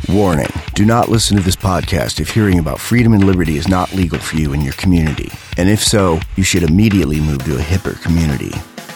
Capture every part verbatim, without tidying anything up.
Warning, do not listen to this podcast if hearing about freedom and liberty is not legal for you in your community. And if so, you should immediately move to a hipper community.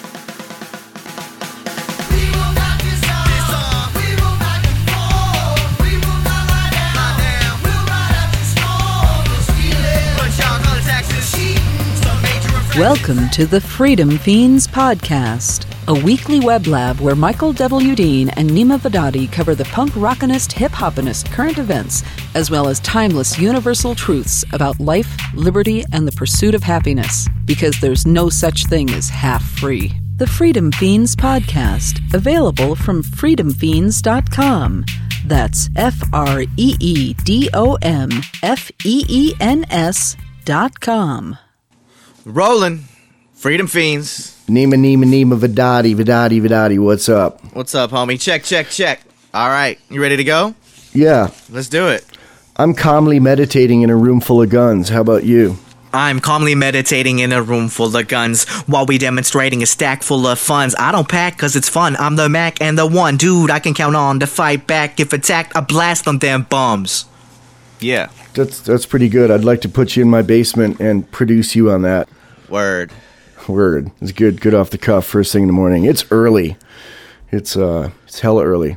Welcome to the Freedom Fiends Podcast, a weekly web lab where Michael W. Dean and Nima Vadadi cover the punk rockinist, hip-hopinist current events, as well as timeless universal truths about life, liberty, and the pursuit of happiness, because there's no such thing as half-free. The Freedom Fiends Podcast, available from freedom fiends dot com. That's F R E E D O M F E E N S dot com. Rolling. Freedom Fiends. Nima, Nima, Nima, Vadadi, Vadadi, Vadadi, what's up? What's up, homie? Check, check, check. All right. You ready to go? Yeah. Let's do it. I'm calmly meditating in a room full of guns. How about you? I'm calmly meditating in a room full of guns while we demonstrating a stack full of funds. I don't pack cause it's fun. I'm the Mac and the one dude I can count on to fight back. If attacked, I blast them damn bums. Yeah. That's that's pretty good. I'd like to put you in my basement and produce you on that. Word. Word. It's good. Good off the cuff first thing in the morning. It's early. It's uh it's hella early.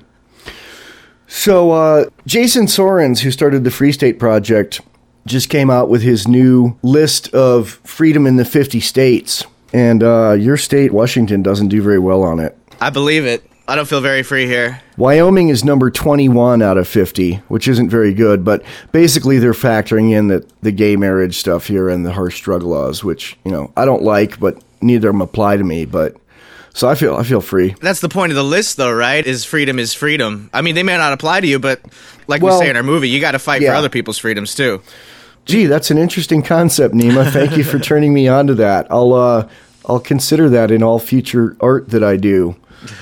So uh Jason Sorens, who started the Free State Project, just came out with his new list of freedom in the fifty states. And uh your state, Washington, doesn't do very well on it. I believe it. I don't feel very free here. Wyoming is number twenty-one out of fifty, which isn't very good, but basically they're factoring in that the gay marriage stuff here and the harsh drug laws, which, you know, I don't like, but neither of them apply to me, but so I feel I feel free. That's the point of the list, though, right? Is freedom is freedom. I mean, they may not apply to you, but like well, we say in our movie, you got to fight yeah. for other people's freedoms, too. Gee, that's an interesting concept, Nima. Thank you for turning me on to that. I'll uh, I'll consider that in all future art that I do.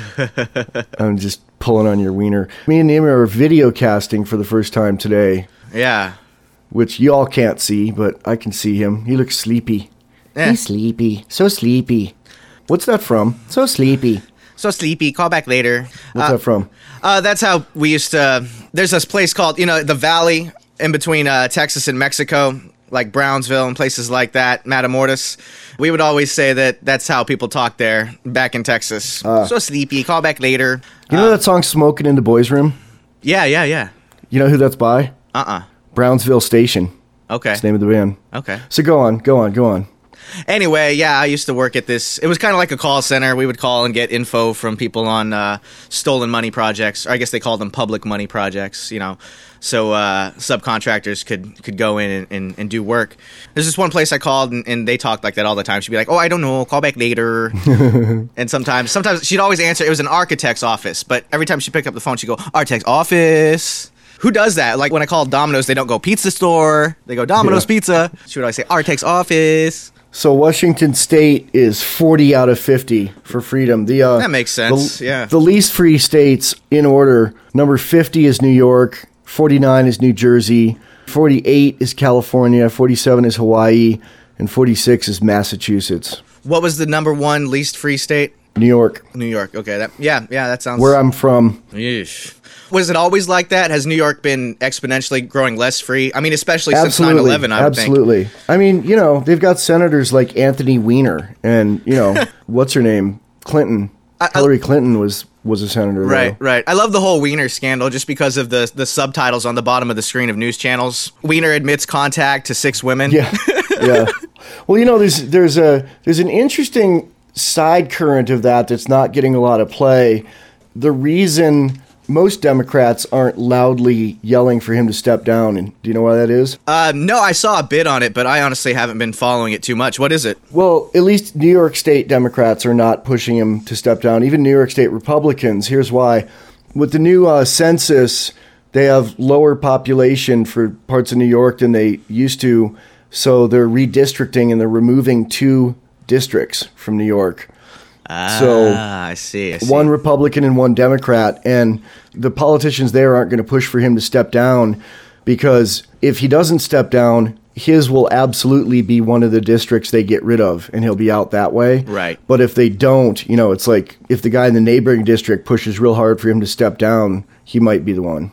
I'm just pulling on your wiener. Me and Nima are video casting for the first time today. Yeah. Which y'all can't see, but I can see him. He looks sleepy. Eh. He's sleepy. So sleepy. What's that from? So sleepy. So sleepy. Call back later. What's uh, that from? Uh, that's how we used to... There's this place called, you know, the Valley in between uh, Texas and Mexico, like Brownsville and places like that, Matamoros. We would always say that that's how people talk there back in Texas. Uh, so sleepy. Call back later. You know uh, that song Smoking in the Boys' Room? Yeah, yeah, yeah. You know who that's by? Uh-uh. Brownsville Station. Okay. That's the name of the band. Okay. So go on, go on, go on. Anyway, yeah, I used to work at this. It was kind of like a call center. We would call and get info from people on uh, stolen money projects. Or I guess they called them public money projects, you know. So uh, subcontractors could, could go in and, and, and do work. There's this one place I called, and, and they talked like that all the time. She'd be like, oh, I don't know, call back later. And sometimes, sometimes she'd always answer. It was an architect's office. But every time she picked up the phone, she'd go, architect's office. Who does that? Like when I call Domino's, they don't go pizza store. They go Domino's yeah. Pizza. She would always say, architect's office. So Washington State is forty out of fifty for freedom. The uh, That makes sense, the, yeah. The least free states in order. Number fifty is New York. forty-nine is New Jersey. forty-eight is California. forty-seven is Hawaii. And forty-six is Massachusetts. What was the number one least free state? New York. New York. Okay. That, yeah, yeah, that sounds... Where I'm from. Yeesh. Was it always like that? Has New York been exponentially growing less free? I mean, especially Absolutely. since nine eleven, I would Absolutely. think. I mean, you know, they've got senators like Anthony Weiner and, you know, what's her name? Clinton. I, I, Hillary Clinton was, was a senator. Right, though. right. I love the whole Weiner scandal just because of the, the subtitles on the bottom of the screen of news channels. Weiner admits contact to six women. Yeah, yeah. Well, you know, there's there's a there's an interesting side current of that that's not getting a lot of play. The reason most Democrats aren't loudly yelling for him to step down, and do you know why that is? Uh, no, I saw a bit on it, but I honestly haven't been following it too much. What is it? Well, at least New York State Democrats are not pushing him to step down. Even New York State Republicans. Here's why. With the new uh, census, they have lower population for parts of New York than they used to, so they're redistricting and they're removing two districts from New York. Ah, so I see, I see. One Republican and one Democrat, and the politicians there aren't going to push for him to step down because if he doesn't step down, his will absolutely be one of the districts they get rid of, and he'll be out that way. Right. But if they don't, you know, it's like if the guy in the neighboring district pushes real hard for him to step down, he might be the one.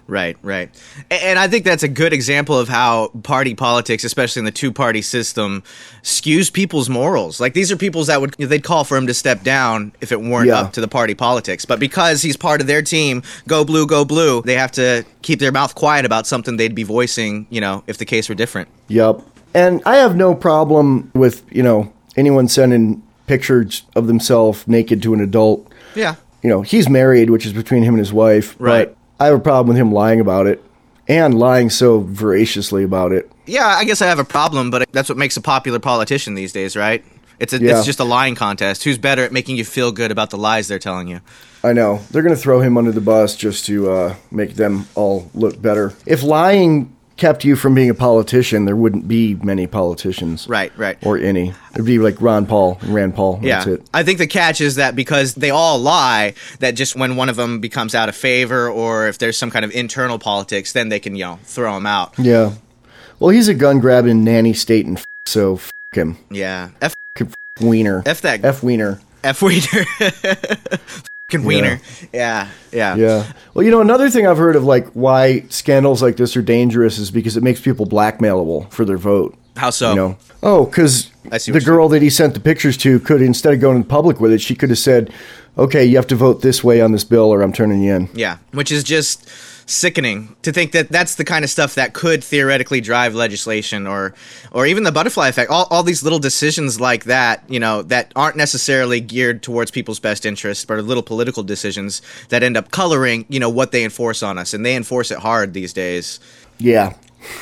Right, right. And I think that's a good example of how party politics, especially in the two-party system, skews people's morals. Like, these are peoples that would, they'd call for him to step down if it weren't Yeah. up to the party politics. But because he's part of their team, go blue, go blue, they have to keep their mouth quiet about something they'd be voicing, you know, if the case were different. Yep. And I have no problem with, you know, anyone sending pictures of themselves naked to an adult. Yeah. You know, he's married, which is between him and his wife. Right. But I have a problem with him lying about it and lying so voraciously about it. Yeah, I guess I have a problem, but that's what makes a popular politician these days, right? It's a, Yeah. it's just a lying contest. Who's better at making you feel good about the lies they're telling you? I know. They're going to throw him under the bus just to uh, make them all look better. If lying kept you from being a politician, there wouldn't be many politicians. Right, right. Or any. It'd be like Ron Paul and Rand Paul. Yeah, That's it. I think the catch is that because they all lie, that just when one of them becomes out of favor or if there's some kind of internal politics, then they can, you know, throw him out. Yeah. Well, he's a gun-grabbing nanny state and f- so f*** him. Yeah. F, F- Wiener. F that. F Wiener. F Wiener. Fucking Wiener. Yeah, yeah. Yeah. Well, you know, another thing I've heard of, like, why scandals like this are dangerous is because it makes people blackmailable for their vote. How so? You know? Oh, because I see the what you're girl that he sent the pictures to could, instead of going in public with it, she could have said, okay, you have to vote this way on this bill or I'm turning you in. Yeah, which is just sickening to think that that's the kind of stuff that could theoretically drive legislation or or even the butterfly effect. All, all these little decisions like that, you know, that aren't necessarily geared towards people's best interests, but are little political decisions that end up coloring, you know, what they enforce on us. And they enforce it hard these days. Yeah.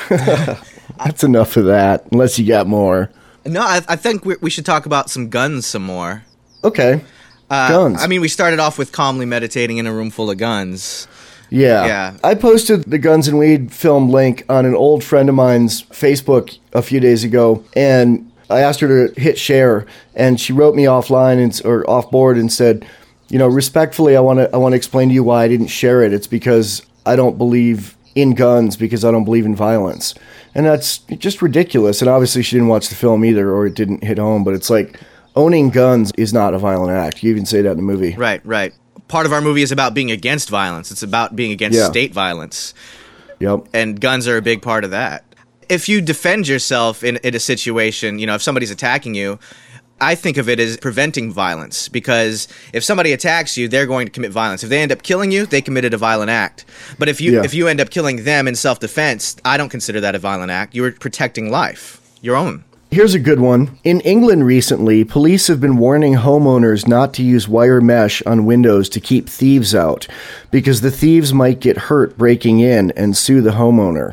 That's enough of that, unless you got more. No, I, I think we, we should talk about some guns some more. Okay. Uh, Guns. I mean, we started off with calmly meditating in a room full of guns. Yeah. Yeah. I posted the Guns and Weed film link on an old friend of mine's Facebook a few days ago, and I asked her to hit share, and she wrote me offline and, or off board and said, you know, respectfully, I want to I want to explain to you why I didn't share it. It's because I don't believe in guns because I don't believe in violence. And that's just ridiculous. And obviously she didn't watch the film either, or it didn't hit home, but it's like owning guns is not a violent act. You even say that in the movie. Right, right. Part of our movie is about being against violence. It's about being against Yeah. state violence. Yep. And guns are a big part of that. If you defend yourself in, in a situation, you know, if somebody's attacking you, I think of it as preventing violence, because if somebody attacks you, they're going to commit violence. If they end up killing you, they committed a violent act. But if you Yeah. if you end up killing them in self-defense, I don't consider that a violent act. You were protecting life, your own. Here's a good one. In England recently, police have been warning homeowners not to use wire mesh on windows to keep thieves out, because the thieves might get hurt breaking in and sue the homeowner.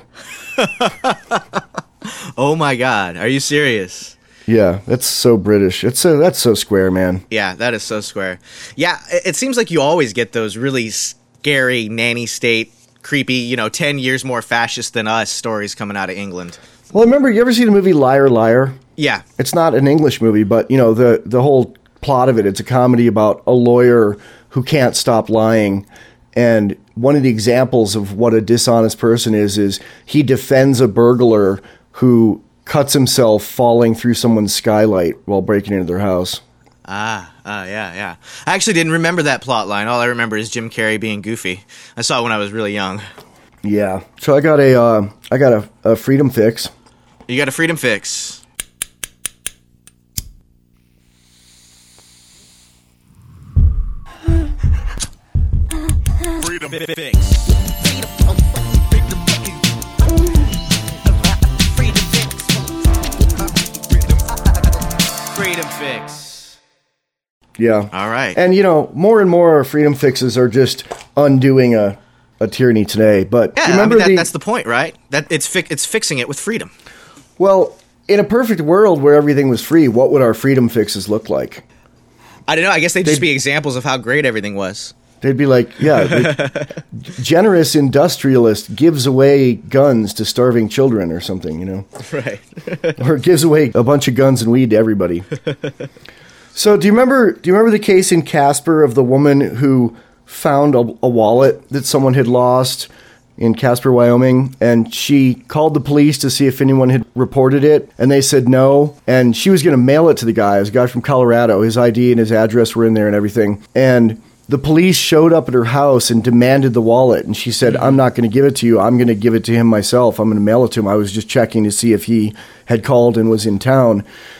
Oh my God, are you serious? Yeah, that's so British. It's so that's so square, man. Yeah, that is so square. Yeah, it, it seems like you always get those really scary nanny state, creepy, you know, ten years more fascist than us stories coming out of England. Well, remember, you ever see the movie Liar, Liar? Yeah. It's not an English movie, but, you know, the, the whole plot of it, it's a comedy about a lawyer who can't stop lying. And one of the examples of what a dishonest person is, is he defends a burglar who cuts himself falling through someone's skylight while breaking into their house. Ah, ah, yeah, yeah. I actually didn't remember that plot line. All I remember is Jim Carrey being goofy. I saw it when I was really young. Yeah. So I got a, uh, I got a, a freedom fix. You got a freedom fix. Freedom fix. Freedom fix. Yeah. All right. And, you know, more and more freedom fixes are just undoing a, a tyranny today. But Yeah, do you I remember mean, that, the, that's the point, right? That it's fi- it's fixing it with freedom. well, in a perfect world where everything was free, what would our freedom fixes look like? I don't know. I guess they'd just They'd- be examples of how great everything was. They'd be like, yeah, the generous industrialist gives away guns to starving children or something, you know? Right. Or gives away a bunch of guns and weed to everybody. So do you remember do you remember the case in Casper of the woman who found a, a wallet that someone had lost in Casper, Wyoming, and she called the police to see if anyone had reported it, and they said no, and she was going to mail it to the guy. It was a guy from Colorado. His I D and his address were in there and everything. And the police showed up at her house and demanded the wallet. And she said, I'm not going to give it to you. I'm going to give it to him myself. I'm going to mail it to him. I was just checking to see if he had called and was in town.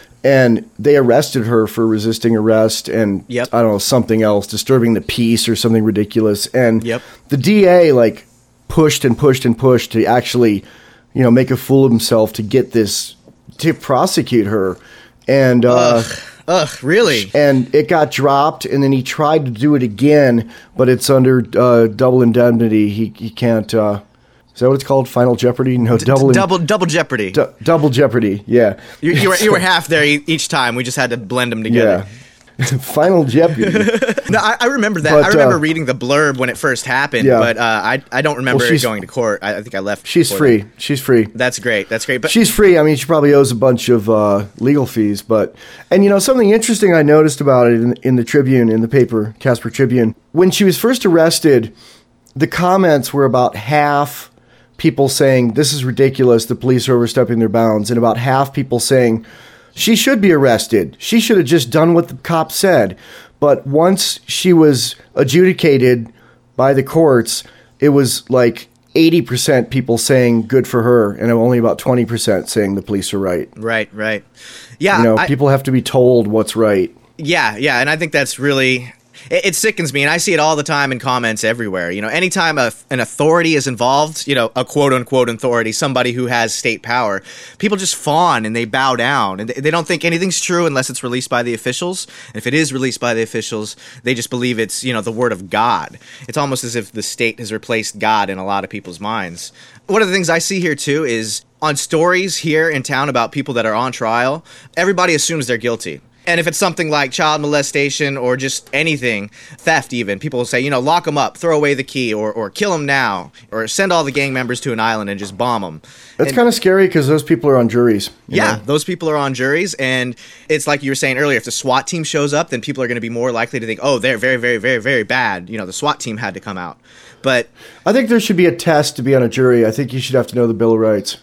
And they arrested her for resisting arrest and, yep. I don't know, something else, disturbing the peace or something ridiculous. And yep. the D A, like, pushed and pushed and pushed to actually, you know, make a fool of himself to get this, to prosecute her. And, uh, ugh, ugh, really? And it got dropped, and then he tried to do it again, but it's under uh, double indemnity. He he can't, uh, is that what it's called? Final Jeopardy? No, D- double in- double double Jeopardy. Du- double Jeopardy, yeah. You, you, were, you were half there e- each time. We just had to blend them together. Yeah. Final Jeopardy. No, I, I remember that. But, I remember uh, reading the blurb when it first happened, yeah. but uh, I I don't remember Well, it going to court. I, I think I left. She's free. That. She's free. That's great. That's great. But she's free. I mean, she probably owes a bunch of uh, legal fees, but and you know something interesting I noticed about it in, in the Tribune, in the paper, Casper Tribune, when she was first arrested, the comments were about half people saying this is ridiculous, the police are overstepping their bounds, and about half people saying she should be arrested. She should have just done what the cop said. But once she was adjudicated by the courts, it was like eighty percent people saying good for her, and only about twenty percent saying the police are right. Right, right. Yeah. You know, I, people have to be told what's right. Yeah, yeah. And I think that's really... It, it sickens me, and I see it all the time in comments everywhere. You know, anytime a, an authority is involved, you know, a quote-unquote authority, somebody who has state power, people just fawn and they bow down. And they, they don't think anything's true unless it's released by the officials. And if it is released by the officials, they just believe it's, you know, the word of God. It's almost as if the state has replaced God in a lot of people's minds. One of the things I see here, too, is on stories here in town about people that are on trial, everybody assumes they're guilty. And if it's something like child molestation or just anything, theft even, people will say, you know, lock them up, throw away the key, or or kill them now, or send all the gang members to an island and just bomb them. That's kind of scary because those people are on juries. Yeah, know? Those people are on juries, and it's like you were saying earlier, if the SWAT team shows up, then people are going to be more likely to think, oh, they're very, very, very, very bad. You know, the SWAT team had to come out. But I think there should be a test to be on a jury. I think you should have to know the Bill of Rights.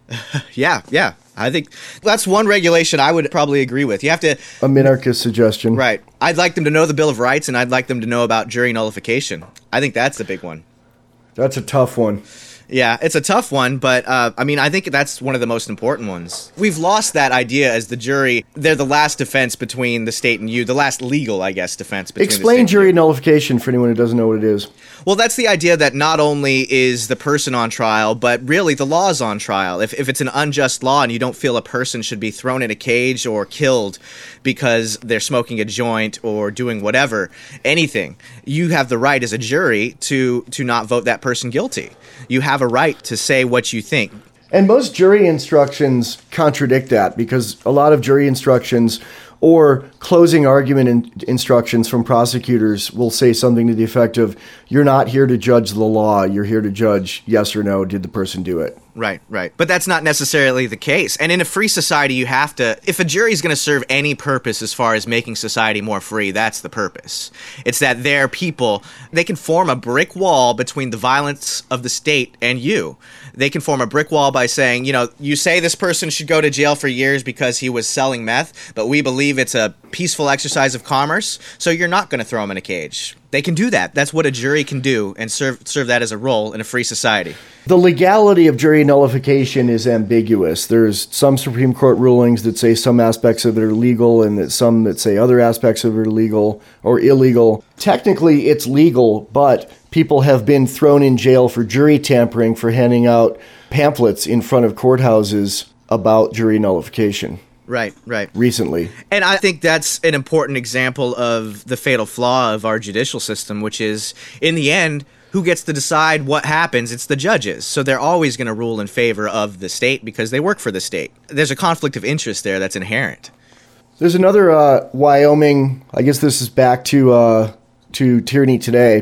yeah, yeah. I think that's one regulation I would probably agree with. You have to... A minarchist suggestion. Right. I'd like them to know the Bill of Rights, and I'd like them to know about jury nullification. I think that's the big one. That's a tough one. Yeah, it's a tough one, but uh, I mean, I think that's one of the most important ones. We've lost that idea as the jury. They're the last defense between the state and you, the last legal, I guess, defense between Explain the state jury and you. nullification for anyone who doesn't know what it is. Well, that's the idea that not only is the person on trial, but really the law's on trial. If, if it's an unjust law and you don't feel a person should be thrown in a cage or killed because they're smoking a joint or doing whatever, anything, you have the right as a jury to, to not vote that person guilty. You have a right to say what you think. And most jury instructions contradict that because a lot of jury instructions or closing argument in instructions from prosecutors will say something to the effect of, you're not here to judge the law, you're here to judge yes or no, did the person do it? Right, right. But that's not necessarily the case. And in a free society, you have to, if a jury is going to serve any purpose as far as making society more free, that's the purpose. It's that they're people, they can form a brick wall between the violence of the state and you. They can form a brick wall by saying, you know, you say this person should go to jail for years because he was selling meth, but we believe it's a peaceful exercise of commerce, so you're not going to throw him in a cage. They can do that. That's what a jury can do and serve serve that as a role in a free society. The legality of jury nullification is ambiguous. There's some Supreme Court rulings that say some aspects of it are legal and that some that say other aspects of it are legal or illegal. Technically, it's legal, but people have been thrown in jail for jury tampering for handing out pamphlets in front of courthouses about jury nullification. Right, right. Recently. And I think that's an important example of the fatal flaw of our judicial system, which is, in the end, who gets to decide what happens? It's the judges. So they're always going to rule in favor of the state because they work for the state. There's a conflict of interest there that's inherent. There's another uh, Wyoming, I guess this is back to uh, to Tyranny Today.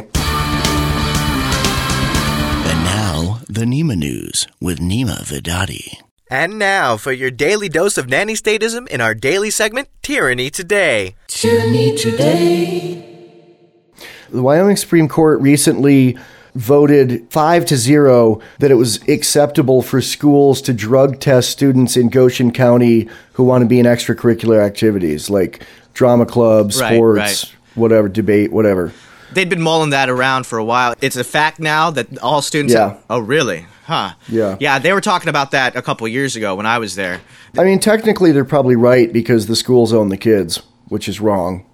And now, the Nima News with Nima Vedadi. And now for your daily dose of nanny-statism in our daily segment, Tyranny Today. Tyranny Today. The Wyoming Supreme Court recently voted five to zero that it was acceptable for schools to drug test students in Goshen County who want to be in extracurricular activities like drama club, Right, sports, right. whatever, debate, whatever. They'd been mulling that around for a while. It's a fact now that all students... Yeah. Have, oh, really? Huh. Yeah. Yeah, they were talking about that a couple years ago when I was there. I mean, technically, they're probably right because the schools own the kids, which is wrong.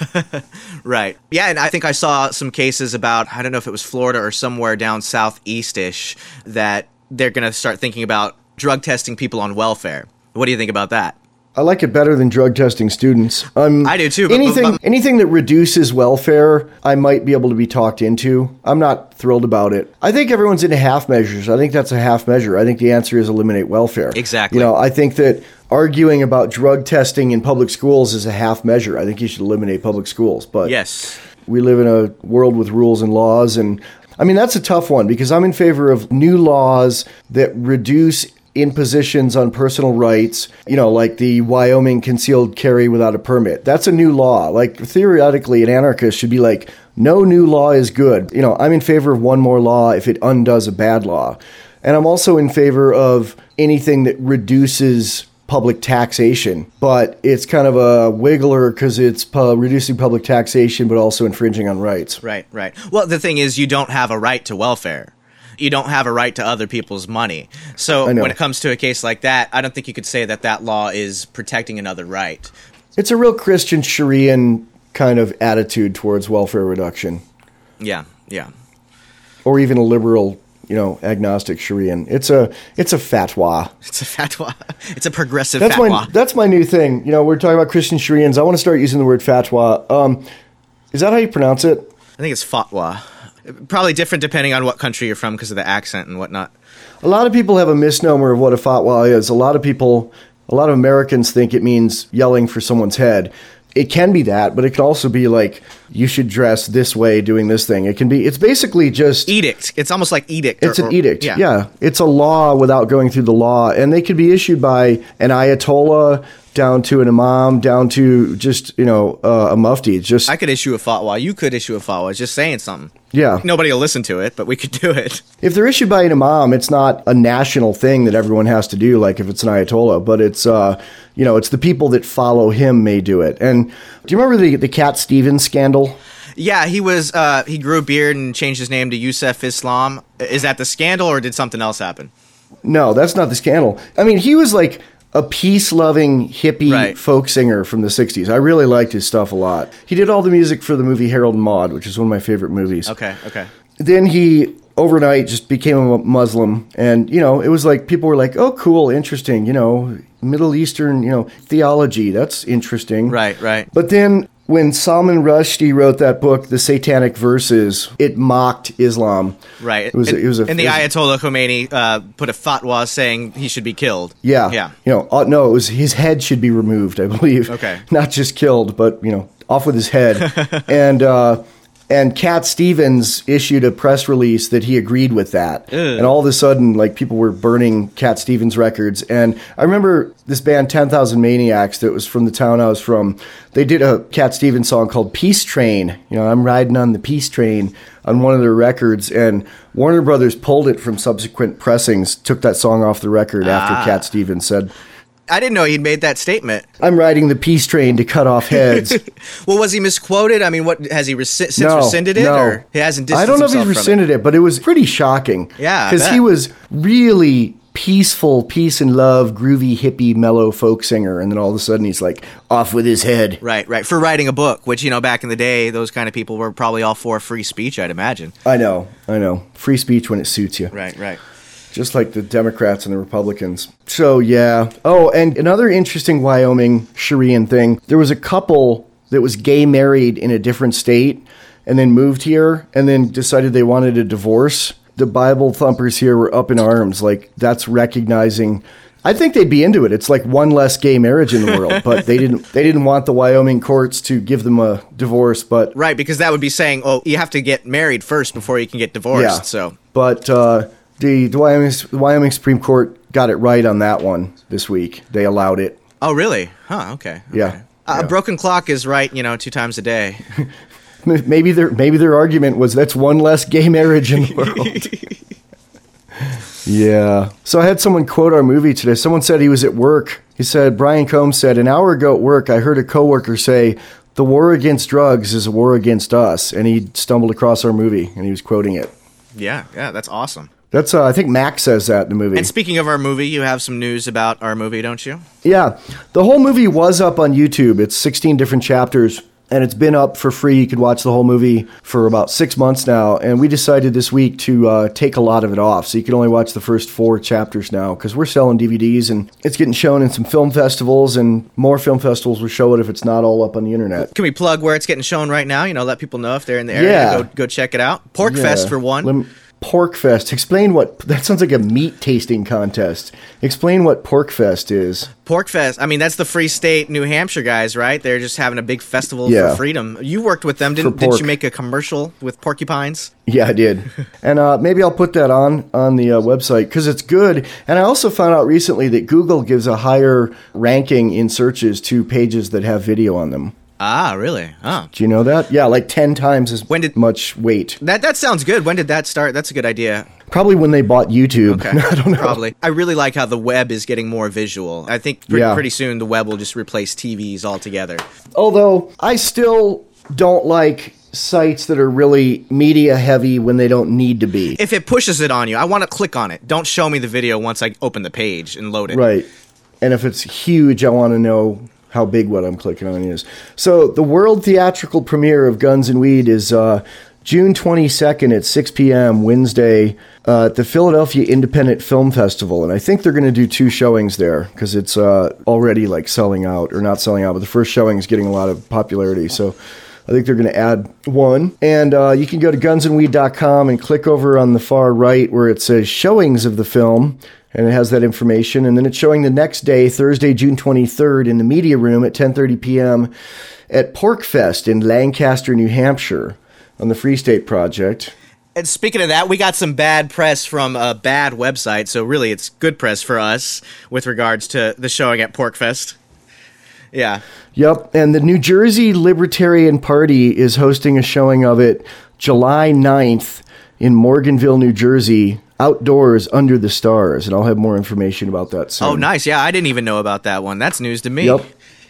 Right. Yeah, and I think I saw some cases about, I don't know if it was Florida or somewhere down southeast-ish, that they're going to start thinking about drug testing people on welfare. What do you think about that? I like it better than drug testing students. Um, I do too. But, anything, but, but, anything that reduces welfare, I might be able to be talked into. I'm not thrilled about it. I think everyone's into half measures. I think that's a half measure. I think the answer is eliminate welfare. Exactly. You know, I think that arguing about drug testing in public schools is a half measure. I think you should eliminate public schools. But yes, we live in a world with rules and laws, and I mean that's a tough one because I'm in favor of new laws that reduce impositions on personal rights, you know, like the Wyoming concealed carry without a permit. That's a new law. Like, theoretically, an anarchist should be like, no new law is good. You know, I'm in favor of one more law if it undoes a bad law. And I'm also in favor of anything that reduces public taxation, but it's kind of a wiggler because it's pu- reducing public taxation, but also infringing on rights. Right, right. Well, the thing is, you don't have a right to welfare. You don't have a right to other people's money. So when it comes to a case like that, I don't think you could say that that law is protecting another right. It's a real Christian Sharian kind of attitude towards welfare reduction. Yeah, yeah. Or even a liberal, you know, agnostic Sharian. It's a it's a fatwa. It's a fatwa. It's a progressive that's fatwa. My, that's my new thing. You know, we're talking about Christian Sharians. I want to start using the word fatwa. Um, is that how you pronounce it? I think it's fatwa. Probably different depending on what country you're from because of the accent and whatnot. A lot of people have a misnomer of what a fatwa is. A lot of people, a lot of Americans think it means yelling for someone's head. It can be that, but it can also be like, you should dress this way doing this thing. It can be, it's basically just... Edict. It's almost like edict. It's or, an edict, yeah. yeah. It's a law without going through the law. And they could be issued by an ayatollah down to an imam, down to just, you know, uh, a mufti. It's just... I could issue a fatwa. You could issue a fatwa. It's just saying something. Yeah. Nobody will listen to it, but we could do it. If they're issued by an imam, it's not a national thing that everyone has to do, like if it's an ayatollah, but it's, uh, you know, it's the people that follow him may do it. And do you remember the, the Cat Stevens scandal? Yeah, he was, uh, he grew a beard and changed his name to Yusuf Islam. Is that the scandal or did something else happen? No, that's not the scandal. I mean, he was like a peace-loving hippie right. folk singer from the sixties. I really liked his stuff a lot. He did all the music for the movie Harold and Maude, which is one of my favorite movies. Okay, okay. Then he, overnight, just became a Muslim. And, you know, it was like, people were like, oh, cool, interesting, you know, Middle Eastern, you know, theology, that's interesting. Right, right. But then when Salman Rushdie wrote that book, The Satanic Verses, it mocked Islam. Right. It was, and, it was a, and the it was, Ayatollah Khomeini uh, put a fatwa saying he should be killed. Yeah. Yeah. You know, uh, no, it was his head should be removed, I believe. Okay. Not just killed, but, you know, off with his head. and, uh, And Cat Stevens issued a press release that he agreed with that. Ugh. And all of a sudden, like, people were burning Cat Stevens records. And I remember this band, ten thousand Maniacs, that was from the town I was from. They did a Cat Stevens song called Peace Train. You know, I'm riding on the Peace Train on one of their records. And Warner Brothers pulled it from subsequent pressings, took that song off the record ah. after Cat Stevens said... I didn't know he'd made that statement. I'm riding the peace train to cut off heads. Well, was he misquoted? I mean, what has he resi- since no, rescinded it? No. Or he hasn't distanced I don't know if he's himself rescinded it. it, but it was pretty shocking. Yeah, because he was really peaceful, peace and love, groovy, hippie, mellow folk singer, and then all of a sudden he's like off with his head. Right, right. For writing a book, which, you know, back in the day, those kind of people were probably all for free speech, I'd imagine. I know, I know. Free speech when it suits you. Right, right. Just like the Democrats and the Republicans. So, yeah. Oh, and another interesting Wyoming Sharian thing. There was a couple that was gay married in a different state and then moved here and then decided they wanted a divorce. The Bible thumpers here were up in arms. Like, that's recognizing... I think they'd be into it. It's like one less gay marriage in the world, but they didn't they didn't want the Wyoming courts to give them a divorce, but... Right, because that would be saying, oh, you have to get married first before you can get divorced, yeah, so... But, uh... The, the, Wyoming, the Wyoming Supreme Court got it right on that one this week. They allowed it. Oh, really? Huh, okay. okay. Yeah. Uh, yeah. A broken clock is right, you know, two times a day. maybe their maybe their argument was that's one less gay marriage in the world. Yeah. So I had someone quote our movie today. Someone said he was at work. He said, Brian Combs said, an hour ago at work, I heard a coworker say, the war against drugs is a war against us. And he stumbled across our movie, and he was quoting it. Yeah, yeah, that's awesome. That's uh, I think Max says that in the movie. And speaking of our movie, you have some news about our movie, don't you? Yeah, the whole movie was up on YouTube. It's sixteen different chapters, and it's been up for free. You could watch the whole movie for about six months now, and we decided this week to uh, take a lot of it off, so you can only watch the first four chapters now, because we're selling D V Ds, and it's getting shown in some film festivals, and more film festivals will show it if it's not all up on the internet. Can we plug where it's getting shown right now? You know, let people know if they're in the area. Yeah. Go, go check it out. Pork Yeah. Fest for one. Lem- Pork Fest. Explain what... That sounds like a meat tasting contest. Explain what Pork Fest is. Pork Fest. I mean, that's the Free State, New Hampshire guys, right? They're just having a big festival Yeah. for freedom. You worked with them, didn't, For didn't pork. you make a commercial with porcupines? Yeah, I did. And uh, maybe I'll put that on on the uh, website because it's good. And I also found out recently that Google gives a higher ranking in searches to pages that have video on them. Ah, really? Oh. Do you know that? Yeah, like ten times as When did- much weight. That that sounds good. When did that start? That's a good idea. Probably when they bought YouTube. Okay. I don't know. Probably. I really like how the web is getting more visual. I think pretty, Yeah. pretty soon the web will just replace T Vs altogether. Although I still don't like sites that are really media heavy when they don't need to be. If it pushes it on you, I want to click on it. Don't show me the video once I open the page and load it. Right. And if it's huge, I want to know how big what I'm clicking on is. So the world theatrical premiere of Guns and Weed is uh, June twenty-second at six p.m. Wednesday uh, at the Philadelphia Independent Film Festival. And I think they're going to do two showings there because it's uh, already like selling out, or not selling out, but the first showing is getting a lot of popularity. So I think they're going to add one. And uh, you can go to guns and weed dot com and click over on the far right where it says showings of the film. And it has that information. And then it's showing the next day, Thursday, June twenty-third, in the media room at ten thirty p.m. at Pork Fest in Lancaster, New Hampshire, on the Free State Project. And speaking of that, we got some bad press from a bad website, so really it's good press for us with regards to the showing at Pork Fest. Yeah. Yep. And the New Jersey Libertarian Party is hosting a showing of it July ninth in Morganville, New Jersey, outdoors under the stars. And I'll have more information about that soon. Oh, nice. Yeah, I didn't even know about that one. That's news to me. Yep.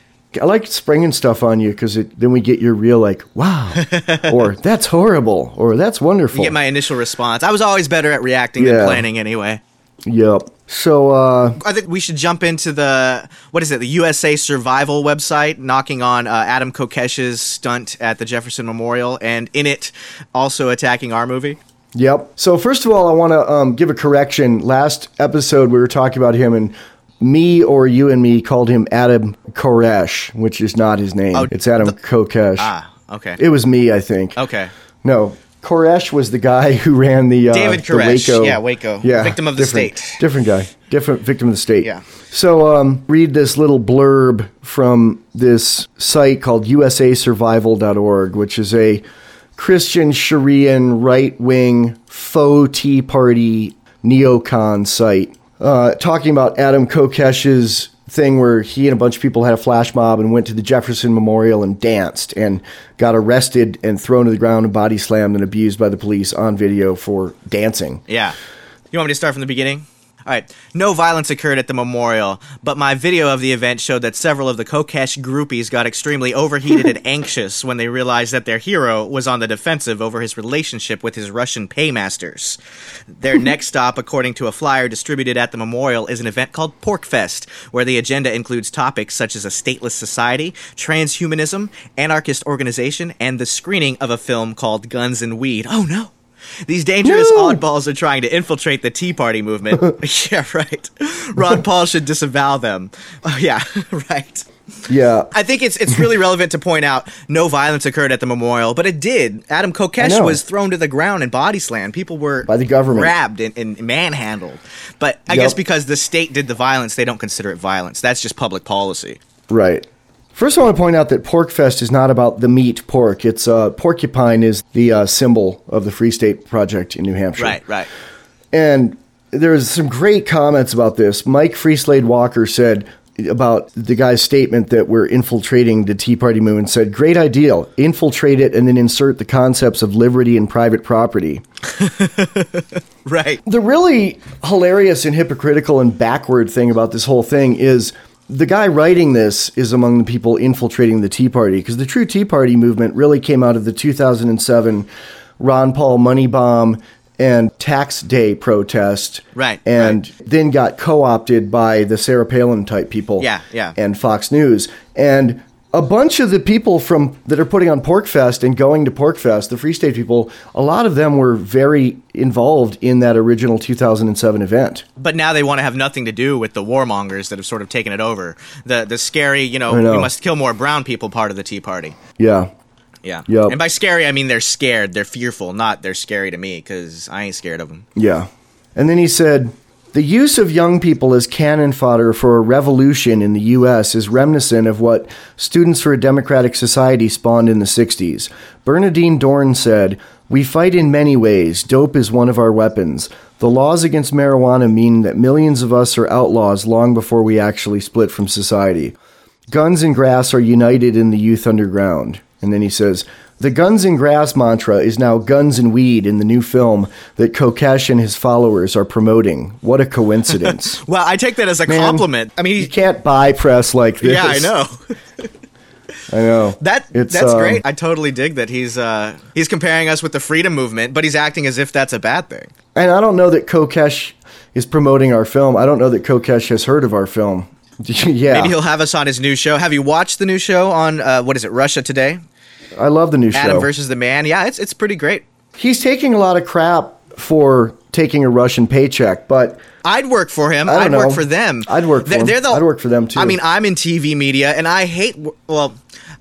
I like springing stuff on you because then we get your real like, wow, or that's horrible, or that's wonderful. You get my initial response. I was always better at reacting Yeah. than planning anyway. Yep. So, uh, I think we should jump into the, what is it, the U S A Survival website, knocking on uh, Adam Kokesh's stunt at the Jefferson Memorial, and in it, also attacking our movie. yep. So first of all, I want to um, give a correction. Last episode, we were talking about him, and me or you and me called him Adam Koresh, which is not his name. Oh, it's Adam the- Kokesh. Ah, okay. It was me, I think. Okay. No, Koresh was the guy who ran the uh, David the Koresh. Waco. Yeah, Waco. Yeah, Victim of the different- state. Different guy. Different victim of the state. Yeah. So um, read this little blurb from this site called U S A survival dot org, which is a Christian Sharian right-wing faux Tea Party neocon site. Uh, talking about Adam Kokesh's thing where he and a bunch of people had a flash mob and went to the Jefferson Memorial and danced and got arrested and thrown to the ground and body slammed and abused by the police on video for dancing. Yeah. You want me to start from the beginning? All right. No violence occurred at the memorial, but my video of the event showed that several of the Kokesh groupies got extremely overheated and anxious when they realized that their hero was on the defensive over his relationship with his Russian paymasters. Their next stop, according to a flyer distributed at the memorial, is an event called Pork Fest, where the agenda includes topics such as a stateless society, transhumanism, anarchist organization, and the screening of a film called Guns and Weed. Oh no! These dangerous No. oddballs are trying to infiltrate the Tea Party movement. Yeah, right. Ron Paul should disavow them. Oh, yeah, right. Yeah. I think it's it's really relevant to point out no violence occurred at the memorial, but it did. Adam I Kokesh know. was thrown to the ground and body slammed. People were By the government. grabbed and, and manhandled. But I Yep. guess because the state did the violence, they don't consider it violence. That's just public policy. Right. First, I want to point out that Pork Fest is not about the meat pork. It's uh, porcupine is the uh, symbol of the Free State Project in New Hampshire. Right, right. And there's some great comments about this. Mike Freeslade Walker said about the guy's statement that we're infiltrating the Tea Party movement, said, great idea, infiltrate it and then insert the concepts of liberty and private property. Right. The really hilarious and hypocritical and backward thing about this whole thing is the guy writing this is among the people infiltrating the Tea Party, because the true Tea Party movement really came out of the two thousand seven Ron Paul money bomb and tax day protest. Right. And right. then got co-opted by the Sarah Palin type people. Yeah, yeah. And Fox News. And a bunch of the people from that are putting on PorcFest and going to PorcFest, the Free State people, a lot of them were very involved in that original two thousand seven event. But now they want to have nothing to do with the warmongers that have sort of taken it over. The the scary, you know, know. we must kill more brown people part of the Tea Party. Yeah. Yeah. Yep. And by scary, I mean they're scared. They're fearful, not they're scary to me, because I ain't scared of them. Yeah. And then he said, the use of young people as cannon fodder for a revolution in the U S is reminiscent of what Students for a Democratic Society spawned in the sixties. Bernadine Dorn said, we fight in many ways. Dope is one of our weapons. The laws against marijuana mean that millions of us are outlaws long before we actually split from society. Guns and grass are united in the youth underground. And then he says, the guns and grass mantra is now guns and weed in the new film that Kokesh and his followers are promoting. What a coincidence. Well, I take that as a Man, compliment. I mean, you can't buy press like this. yeah, I know. I know. That It's, that's um, great. I totally dig that he's uh, he's comparing us with the freedom movement, but he's acting as if that's a bad thing. And I don't know that Kokesh is promoting our film. I don't know that Kokesh has heard of our film. Yeah. Maybe he'll have us on his new show. Have you watched the new show on, uh, what is it, Russia Today? I love the new show. Adam versus the Man. Yeah, it's it's pretty great. He's taking a lot of crap for taking a Russian paycheck, but I'd work for him. I don't I'd know. work for them. I'd work for they're, them. They're the, I'd work for them too. I mean, I'm in T V media, and I hate. Well,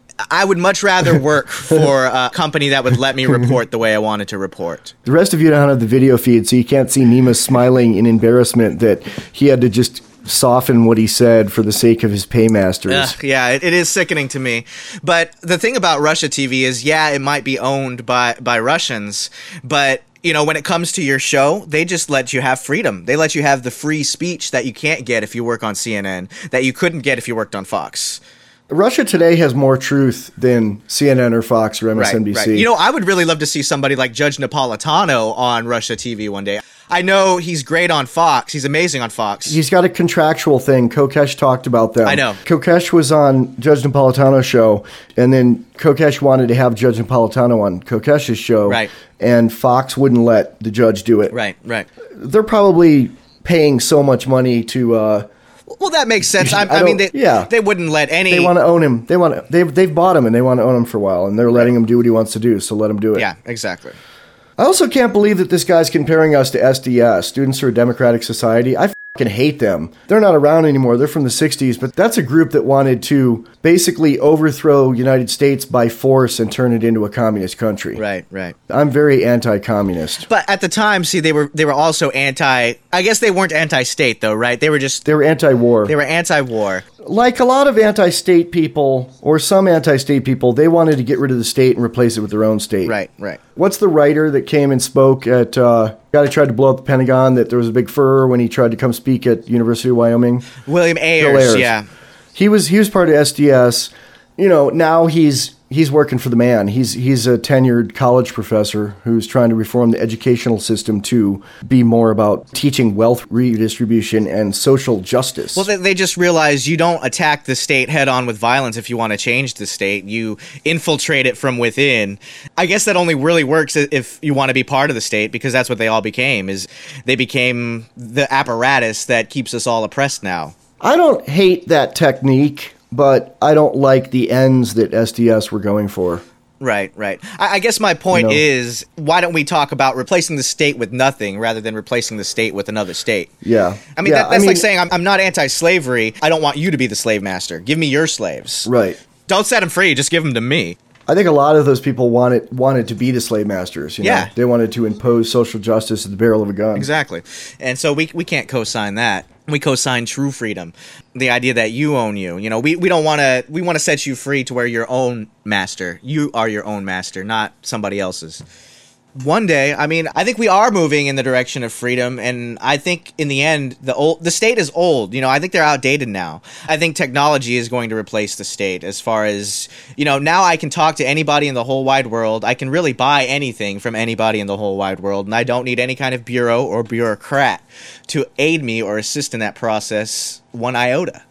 I would much rather work for a company that would let me report the way I wanted to report. The rest of you don't have the video feed, so you can't see Nima smiling in embarrassment that he had to just soften what he said for the sake of his paymasters. Ugh, yeah, it, it is sickening to me. But the thing about Russia T V is, yeah, it might be owned by, by Russians, but you know, when it comes to your show, they just let you have freedom. They let you have the free speech that you can't get if you work on C N N, that you couldn't get if you worked on Fox. Russia Today has more truth than C N N or Fox or M S N B C. Right, right. You know, I would really love to see somebody like Judge Napolitano on Russia T V one day. I know he's great on Fox. He's amazing on Fox. He's got a contractual thing. Kokesh talked about that. I know. Kokesh was on Judge Napolitano's show, and then Kokesh wanted to have Judge Napolitano on Kokesh's show. Right. And Fox wouldn't let the judge do it. Right, right. They're probably paying so much money to... Uh, Well, that makes sense. I, I I mean, don't- they, yeah. they wouldn't let any... they want to own him. They want to, they've, they've bought him, and they want to own him for a while, and they're letting him do what he wants to do, so let him do it. Yeah, exactly. I also can't believe that this guy's comparing us to S D S, Students for a Democratic Society. I fucking hate them. They're not around anymore. They're from the sixties, but that's a group that wanted to basically overthrow United States by force and turn it into a communist country. Right, right. I'm very anti-communist. But at the time, see, they were they were also anti... I guess they weren't anti-state, though, right? They were just... They were anti-war. They were anti-war. Like a lot of anti-state people, or some anti-state people, they wanted to get rid of the state and replace it with their own state. Right, right. What's the writer that came and spoke at, uh, guy who tried to blow up the Pentagon, that there was a big furor when he tried to come speak at University of Wyoming? William Ayers, Bill Ayers. yeah. He was he was part of S D S. You know, now he's he's working for the man. He's he's a tenured college professor who's trying to reform the educational system to be more about teaching wealth redistribution and social justice. Well, they, they just realized you don't attack the state head on with violence if you want to change the state. You infiltrate it from within. I guess that only really works if you want to be part of the state, because that's what they all became, is they became the apparatus that keeps us all oppressed now. I don't hate that technique, but I don't like the ends that S D S were going for. Right, right. I, I guess my point You know. is, why don't we talk about replacing the state with nothing rather than replacing the state with another state? Yeah. I mean, Yeah, that, that's I like mean- saying, I'm, I'm not anti-slavery. I don't want you to be the slave master. Give me your slaves. Right. Don't set them free. Just give them to me. I think a lot of those people wanted wanted to be the slave masters. You know? Yeah. They wanted to impose social justice at the barrel of a gun. Exactly. And so we we can't co-sign that. We co-sign true freedom. The idea that you own you. You know, we, we don't want to, we want to set you free to where you're your own master. You are your own master, not somebody else's. One day, I mean, I think we are moving in the direction of freedom, and I think in the end, the old the state is old. You know, I think they're outdated now. I think technology is going to replace the state as far as, you know, now I can talk to anybody in the whole wide world. I can really buy anything from anybody in the whole wide world, and I don't need any kind of bureau or bureaucrat to aid me or assist in that process one iota.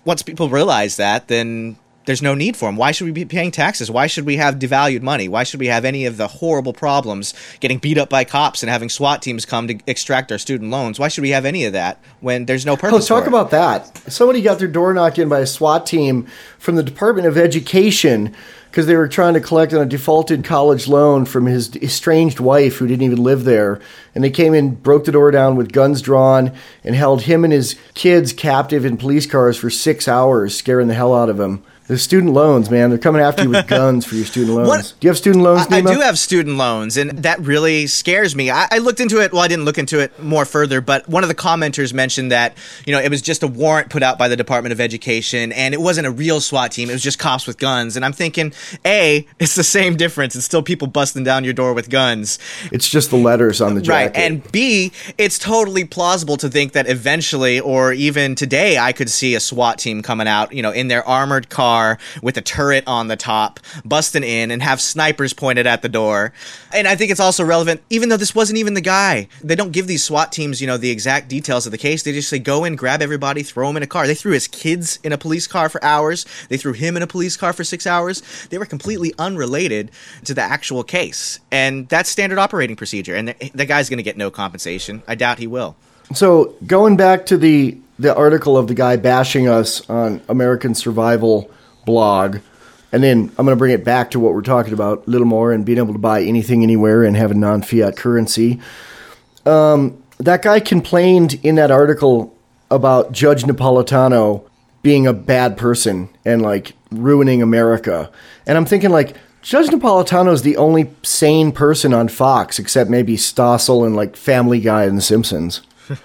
once people realize that, then there's no need for them. Why should we be paying taxes? Why should we have devalued money? Why should we have any of the horrible problems, getting beat up by cops and having SWAT teams come to extract our student loans? Why should we have any of that when there's no purpose Oh, talk for it? about that. Somebody got their door knocked in by a SWAT team from the Department of Education because they were trying to collect on a defaulted college loan from his estranged wife who didn't even live there. And they came in, broke the door down with guns drawn, and held him and his kids captive in police cars for six hours, scaring the hell out of him. The student loans, man, they're coming after you with guns for your student loans. What? Do you have student loans, I, I Nima? do have student loans, and that really scares me. I, I looked into it. Well, I didn't look into it more further, but one of the commenters mentioned that, you know, it was just a warrant put out by the Department of Education, and it wasn't a real SWAT team. It was just cops with guns. And I'm thinking, A, it's the same difference. It's still people busting down your door with guns. It's just the letters on the jacket. Right. And B, it's totally plausible to think that eventually, or even today, I could see a SWAT team coming out, you know, in their armored car with a turret on the top, busting in, and have snipers pointed at the door. And I think it's also relevant, even though this wasn't even the guy. They don't give these SWAT teams, you know, the exact details of the case. They just say, go in, grab everybody, throw them in a car. They threw his kids in a police car for hours. They threw him in a police car for six hours. They were completely unrelated to the actual case. And that's standard operating procedure. And the, the guy's going to get no compensation. I doubt he will. So going back to the, the article of the guy bashing us on American Survival blog, and then I'm going to bring it back to what we're talking about a little more and being able to buy anything anywhere and have a non-fiat currency. Um, that guy complained in that article about Judge Napolitano being a bad person and like ruining America. And I'm thinking like, Judge Napolitano is the only sane person on Fox except maybe Stossel and like Family Guy and The Simpsons.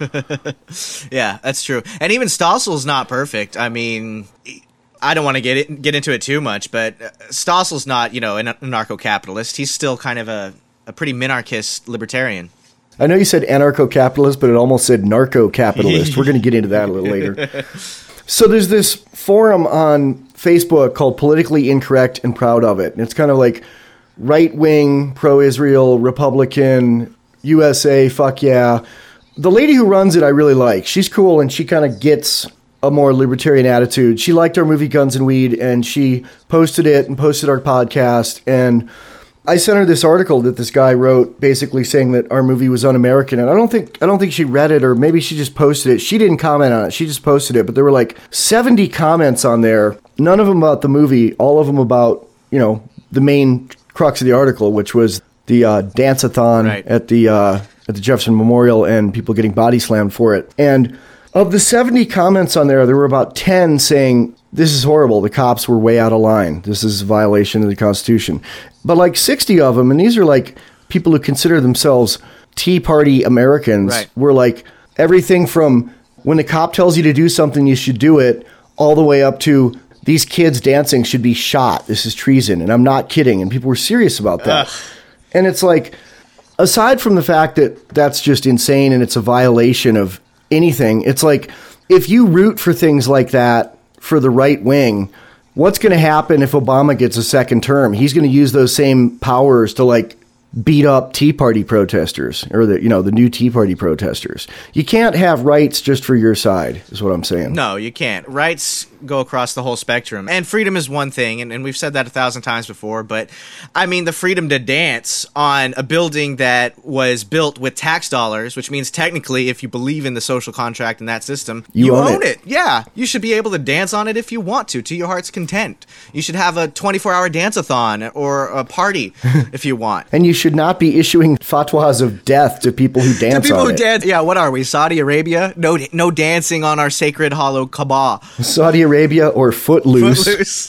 Yeah, that's true. And even Stossel's not perfect. I mean, I don't want to get it, get into it too much, but Stossel's not, you know, an anarcho-capitalist. He's still kind of a, a pretty minarchist libertarian. I know you said anarcho-capitalist, but it almost said narco-capitalist. We're going to get into that a little later. So there's this forum on Facebook called Politically Incorrect and Proud of It. And it's kind of like right-wing, pro-Israel, Republican, U S A, fuck yeah. The lady who runs it I really like. She's cool, and she kind of gets a more libertarian attitude. She liked our movie Guns and Weed, and she posted it and posted our podcast. And I sent her this article that this guy wrote, basically saying that our movie was un-American. And I don't think I don't think she read it, or maybe she just posted it. She didn't comment on it. She just posted it. But there were like seventy comments on there. None of them about the movie. All of them about, you know, the main crux of the article, which was the uh, dance-a-thon right. at the uh, at the Jefferson Memorial and people getting body slammed for it. And of the seventy comments on there, there were about ten saying, this is horrible. The cops were way out of line. This is a violation of the Constitution. But like sixty of them, and these are like people who consider themselves Tea Party Americans, right. were like everything from when the cop tells you to do something, you should do it, all the way up to these kids dancing should be shot. This is treason. And I'm not kidding. And people were serious about that. Ugh. And it's like, aside from the fact that that's just insane and it's a violation of anything, it's like, if you root for things like that for the right wing, what's going to happen if Obama gets a second term? He's going to use those same powers to like beat up Tea Party protesters, or the, you know, the new Tea Party protesters. You can't have rights just for your side, is what I'm saying. No, you can't. Rights go across the whole spectrum. And freedom is one thing, and, and we've said that a thousand times before, but I mean the freedom to dance on a building that was built with tax dollars, which means technically if you believe in the social contract in that system, you, you own, own it. it. Yeah. You should be able to dance on it if you want to, to your heart's content. You should have a twenty-four hour dance-a-thon or a party if you want. And you should not be issuing fatwas of death to people who dance to people on who it. dance. Yeah, what are we, Saudi Arabia? No, no dancing on our sacred hollow Kaaba. Saudi Arabia or Footloose. Footloose.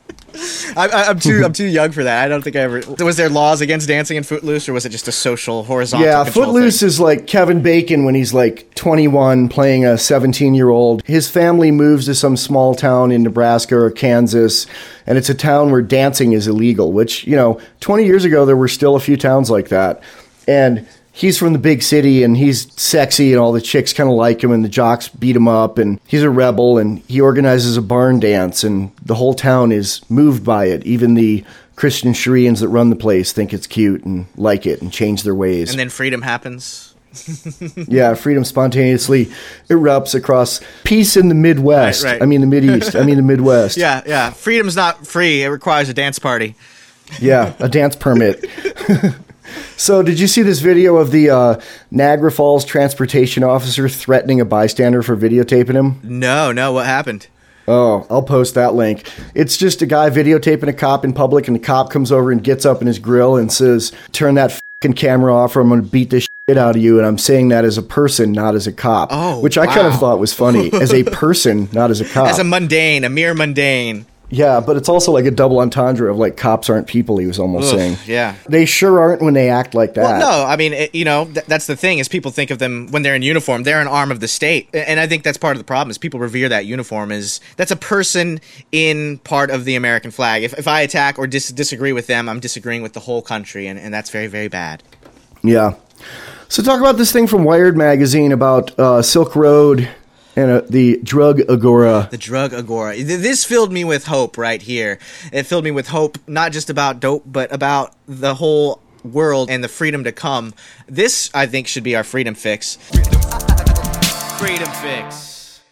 I, I, I'm too I'm too young for that. I don't think I ever. Was there laws against dancing in Footloose, or was it just a social horizontal? Yeah, Footloose thing? Is like Kevin Bacon when he's like twenty-one playing a seventeen-year-old. His family moves to some small town in Nebraska or Kansas, and it's a town where dancing is illegal, which, you know, twenty years ago there were still a few towns like that. And he's from the big city, and he's sexy, and all the chicks kind of like him, and the jocks beat him up, and he's a rebel, and he organizes a barn dance, and the whole town is moved by it. Even the Christian Shareans that run the place think it's cute and like it and change their ways. And then freedom happens. Yeah, freedom spontaneously erupts across peace in the Midwest. Right, right. I mean the Mideast. I mean the Midwest. Yeah, yeah. Freedom's not free. It requires a dance party. Yeah, a dance permit. So did you see this video of the uh, Niagara Falls transportation officer threatening a bystander for videotaping him? No, no. What happened? Oh, I'll post that link. It's just a guy videotaping a cop in public, and the cop comes over and gets up in his grill and says, "Turn that fucking camera off or I'm going to beat the shit out of you." And I'm saying that as a person, not as a cop. Oh, which I kind wow. of thought was funny. As a person, not as a cop. As a mundane, a mere mundane. Yeah, but it's also like a double entendre of like cops aren't people, he was almost Ugh, saying. yeah. They sure aren't when they act like that. Well, no, I mean, it, you know, th- that's the thing is people think of them when they're in uniform. They're an arm of the state. And I think that's part of the problem is people revere that uniform as that's a person in part of the American flag. If, if I attack or dis- disagree with them, I'm disagreeing with the whole country. And, and that's very, very bad. Yeah. So talk about this thing from Wired magazine about uh, Silk Road and uh, the drug agora. The drug agora. Th- This filled me with hope right here. It filled me with hope, not just about dope, but about the whole world and the freedom to come. This, I think, should be our freedom fix. Freedom fix.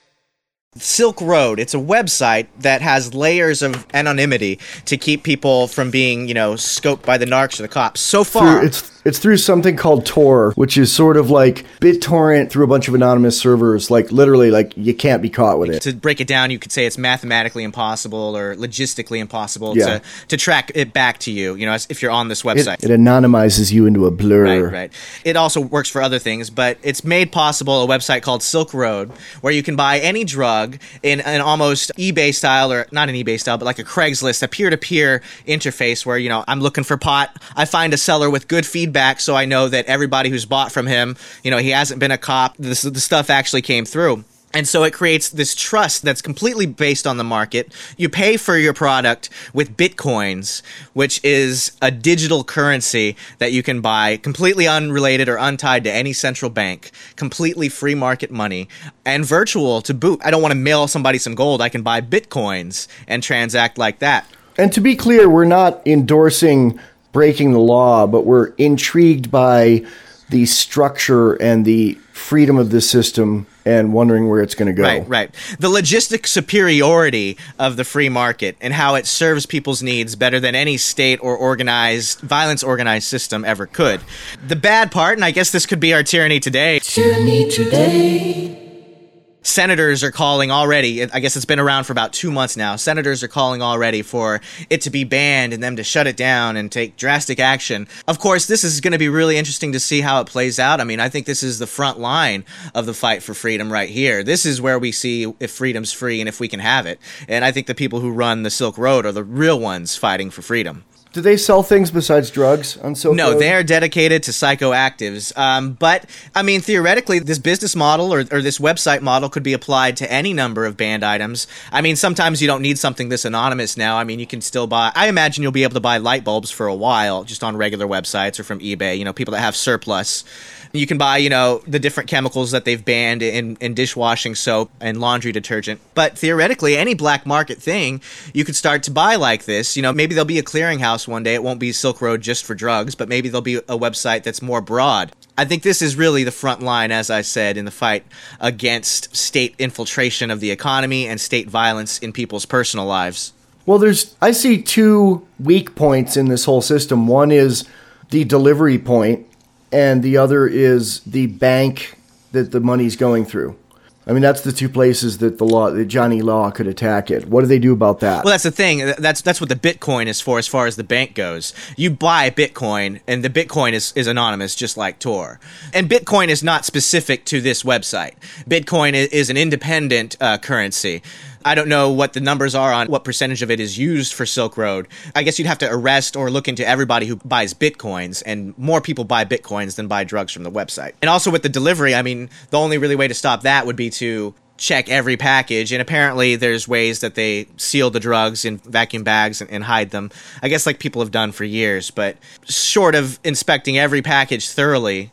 Silk Road. It's a website that has layers of anonymity to keep people from being, you know, scoped by the narcs or the cops. So far, Through, it's it's through something called Tor, which is sort of like BitTorrent through a bunch of anonymous servers. Like literally, like you can't be caught with it. to break it down, you could say it's mathematically impossible or logistically impossible Yeah. to, to track it back to you, you know, as if you're on this website. It, it anonymizes you into a blur. Right, right. It also works for other things, but it's made possible a website called Silk Road where you can buy any drug in an almost eBay style, or not an eBay style, but like a Craigslist, a peer-to-peer interface where, you know, I'm looking for pot. I find a seller with good feedback so I know that everybody who's bought from him, you know, he hasn't been a cop. This, the stuff actually came through. And so it creates this trust that's completely based on the market. You pay for your product with Bitcoins, which is a digital currency that you can buy completely unrelated or untied to any central bank, completely free market money, and virtual to boot. I don't want to mail somebody some gold. I can buy Bitcoins and transact like that. And to be clear, we're not endorsing breaking the law, but we're intrigued by the structure and the freedom of this system and wondering where it's going to go. Right, right. The logistic superiority of the free market and how it serves people's needs better than any state or organized, violence-organized system ever could. The bad part, and I guess this could be our tyranny today. Tyranny today. Senators are calling already, I guess it's been around for about two months now, senators are calling already for it to be banned and them to shut it down and take drastic action. Of course, this is going to be really interesting to see how it plays out. I mean, I think this is the front line of the fight for freedom right here. This is where we see if freedom's free and if we can have it. And I think the people who run the Silk Road are the real ones fighting for freedom. Do they sell things besides drugs on Silk No, Road? they're dedicated to psychoactives. Um, but, I mean, theoretically, this business model or, or this website model could be applied to any number of banned items. I mean, sometimes you don't need something this anonymous now. I mean, you can still buy... I imagine you'll be able to buy light bulbs for a while just on regular websites or from eBay, you know, people that have surplus. You can buy, you know, the different chemicals that they've banned in, in dishwashing soap and laundry detergent. But theoretically, any black market thing you could start to buy like this. You know, maybe there'll be a clearinghouse one day. It won't be Silk Road just for drugs, but maybe there'll be a website that's more broad. I think this is really the front line, as I said, in the fight against state infiltration of the economy and state violence in people's personal lives. Well, there's I see two weak points in this whole system. One is the delivery point, and the other is the bank that the money's going through. I mean, that's the two places that the law, that Johnny Law could attack it. What do they do about that? Well, that's the thing. That's that's what the Bitcoin is for as far as the bank goes. You buy Bitcoin, and the Bitcoin is, is anonymous, just like Tor. And Bitcoin is not specific to this website. Bitcoin is, is an independent uh, currency. I don't know what the numbers are on what percentage of it is used for Silk Road. I guess you'd have to arrest or look into everybody who buys Bitcoins, and more people buy Bitcoins than buy drugs from the website. And also with the delivery, I mean, the only really way to stop that would be to check every package, and apparently there's ways that they seal the drugs in vacuum bags and, and hide them. I guess like people have done for years, but short of inspecting every package thoroughly,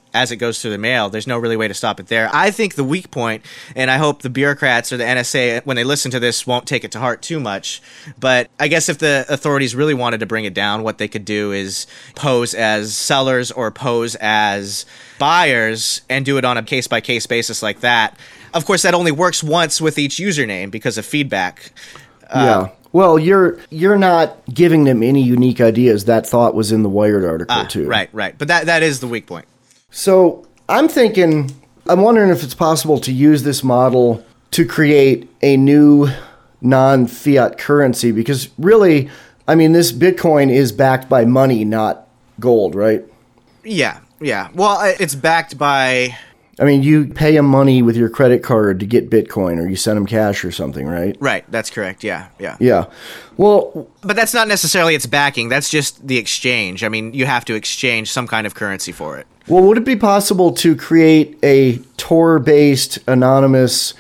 as it goes through the mail. There's no really way to stop it there. I think the weak point, and I hope the bureaucrats or the N S A, when they listen to this, won't take it to heart too much. But I guess if the authorities really wanted to bring it down, what they could do is pose as sellers or pose as buyers and do it on a case-by-case basis like that. Of course, that only works once with each username because of feedback. Yeah. Uh, Well, you're you're not giving them any unique ideas. That thought was in the Wired article, ah, too. Right, right. But that that is the weak point. So I'm thinking, I'm wondering if it's possible to use this model to create a new non-fiat currency, because really, I mean, this Bitcoin is backed by money, not gold, right? Yeah, yeah. Well, I- it's backed by... I mean, you pay them money with your credit card to get Bitcoin, or you send them cash or something, right? Right, that's correct, yeah, yeah. Yeah. Well, But that's not necessarily its backing. That's just the exchange. I mean, you have to exchange some kind of currency for it. well, would it be possible to create a Tor-based anonymous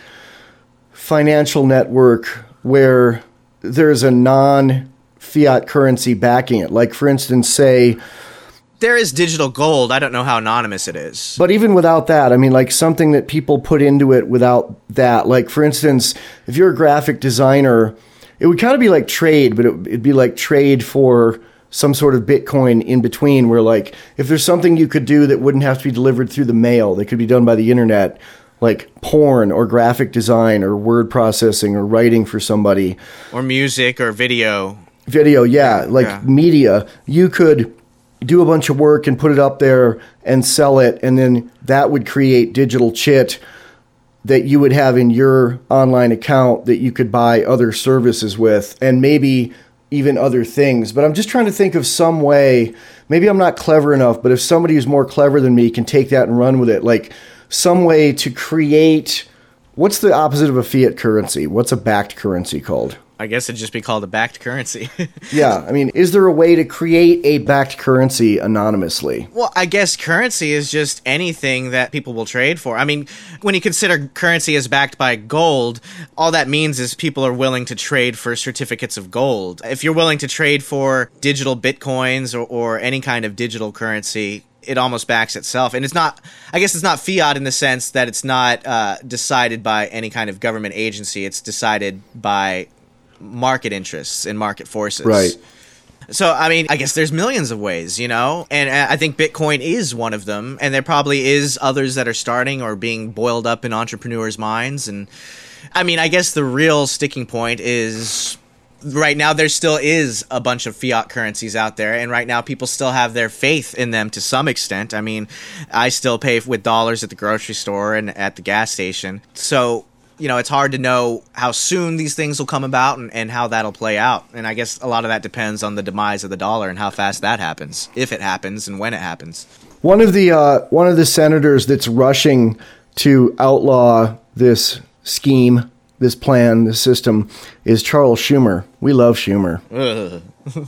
financial network where there's a non-fiat currency backing it? Like, for instance, say... There is digital gold. I don't know how anonymous it is. But even without that, I mean, like something that people put into it without that. Like, for instance, if you're a graphic designer, it would kind of be like trade, but it, it'd be like trade for some sort of Bitcoin in between, where, like, if there's something you could do that wouldn't have to be delivered through the mail, that could be done by the internet, like porn or graphic design or word processing or writing for somebody. Or music or video. Video, yeah, like Yeah. media. You could do a bunch of work and put it up there and sell it, and then that would create digital chit that you would have in your online account that you could buy other services with, and maybe even other things. But I'm just trying to think of some way, maybe I'm not clever enough, but if somebody who's more clever than me can take that and run with it, like some way to create, what's the opposite of a fiat currency? What's a backed currency called? I guess it'd just be called a backed currency. Yeah, I mean, is there a way to create a backed currency anonymously? Well, I guess currency is just anything that people will trade for. I mean, when you consider currency as backed by gold, all that means is people are willing to trade for certificates of gold. If you're willing to trade for digital bitcoins or, or any kind of digital currency, it almost backs itself. And it's not, I guess it's not fiat in the sense that it's not uh, decided by any kind of government agency. It's decided by market interests and market forces. Right. So, I mean, I guess there's millions of ways, you know, and I think Bitcoin is one of them, and there probably is others that are starting or being boiled up in entrepreneurs' minds. And I mean, I guess the real sticking point is right now there still is a bunch of fiat currencies out there, and right now people still have their faith in them to some extent. I mean, I still pay with dollars at the grocery store and at the gas station. So, you know, it's hard to know how soon these things will come about and, and how that'll play out. And I guess a lot of that depends on the demise of the dollar and how fast that happens, if it happens and when it happens. One of the uh, one of the senators that's rushing to outlaw this scheme, this plan, this system, is Charles Schumer. We love Schumer. Ugh.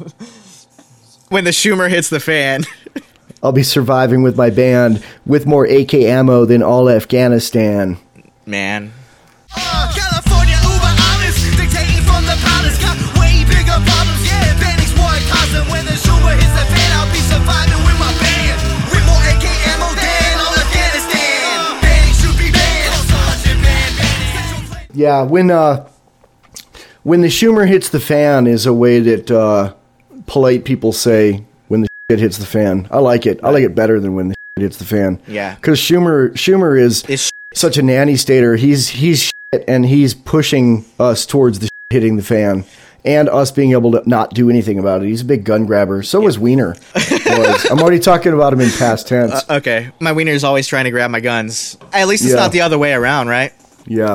When the Schumer hits the fan. I'll be surviving with my band with more A K ammo than all Afghanistan. Man. Uh, California uber honest, dictating from the palace, got way bigger problems, yeah, banning's more constant. When the Schumer hits the fan, I'll be surviving with my band, with more A K ammo than all Afghanistan. Banning should be banned, sergeant ban, banning. Yeah, when uh, when the Schumer hits the fan is a way that uh, polite people say when the shit hits the fan. I like it. I like it better than when the shit hits the fan. Yeah. Because Schumer Schumer is Is such a nanny stater. He's he's shit, and he's pushing us towards the shit hitting the fan and us being able to not do anything about it. He's a big gun grabber. So was Wiener. Was. I'm already talking about him in past tense. Uh, okay. My wiener's always trying to grab my guns. At least it's Yeah. not the other way around, right? Yeah.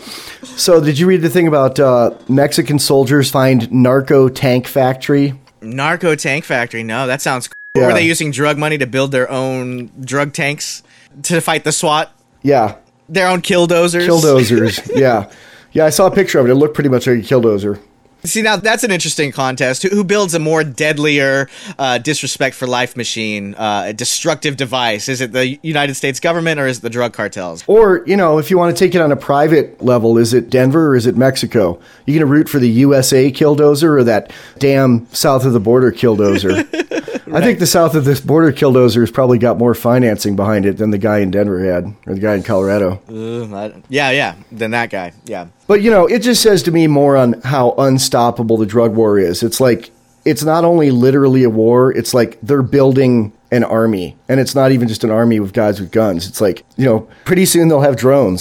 So did you read the thing about uh, Mexican soldiers find narco tank factory? Narco tank factory. No, that sounds cool. Yeah. Were they using drug money to build their own drug tanks to fight the SWAT? Yeah. Their own killdozers? Killdozers. Yeah. Yeah, I saw a picture of it. It looked pretty much like a killdozer. See, now that's an interesting contest. Who, who builds a more deadlier uh, disrespect for life machine, uh, a destructive device? Is it the United States government or is it the drug cartels? Or, you know, if you want to take it on a private level, is it Denver or is it Mexico? You going to root for the U S A killdozer or that damn south of the border killdozer? I think the south of this border killdozer's probably got more financing behind it than the guy in Denver had, or the guy in Colorado. Uh, I, yeah, yeah, than that guy, yeah. But, you know, it just says to me more on how unstoppable the drug war is. It's like, it's not only literally a war, it's like they're building an army. And it's not even just an army with guys with guns. It's like, you know, pretty soon they'll have drones.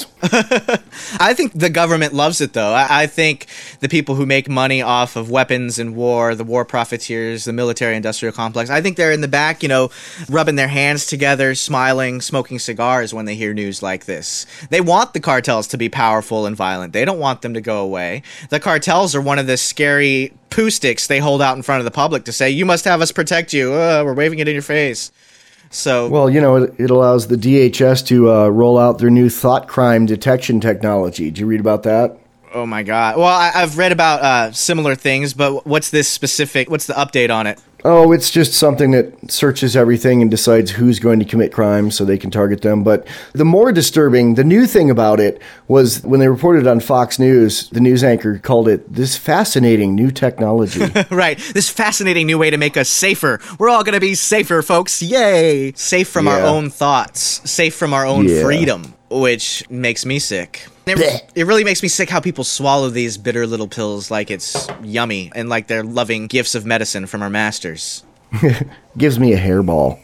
I think the government loves it, though. I, I think the people who make money off of weapons and war, the war profiteers, the military-industrial complex, I think they're in the back, you know, rubbing their hands together, smiling, smoking cigars when they hear news like this. They want the cartels to be powerful and violent. They don't want them to go away. The cartels are one of the scary poo sticks they hold out in front of the public to say, you must have us protect you. Uh, we're waving it in your face. So, well, you know, it, it allows the D H S to uh, roll out their new thought crime detection technology. Did you read about that? Oh, my God. Well, I, I've read about uh, similar things, but what's this specific? What's the update on it? Oh, it's just something that searches everything and decides who's going to commit crimes so they can target them. But the more disturbing, the new thing about it was when they reported on Fox News, the news anchor called it this fascinating new technology. Right. This fascinating new way to make us safer. We're all going to be safer, folks. Yay. Safe from Yeah. our own thoughts. Safe from our own Yeah. freedom, which makes me sick. It, it really makes me sick how people swallow these bitter little pills like it's yummy and like they're loving gifts of medicine from our masters. Gives me a hairball.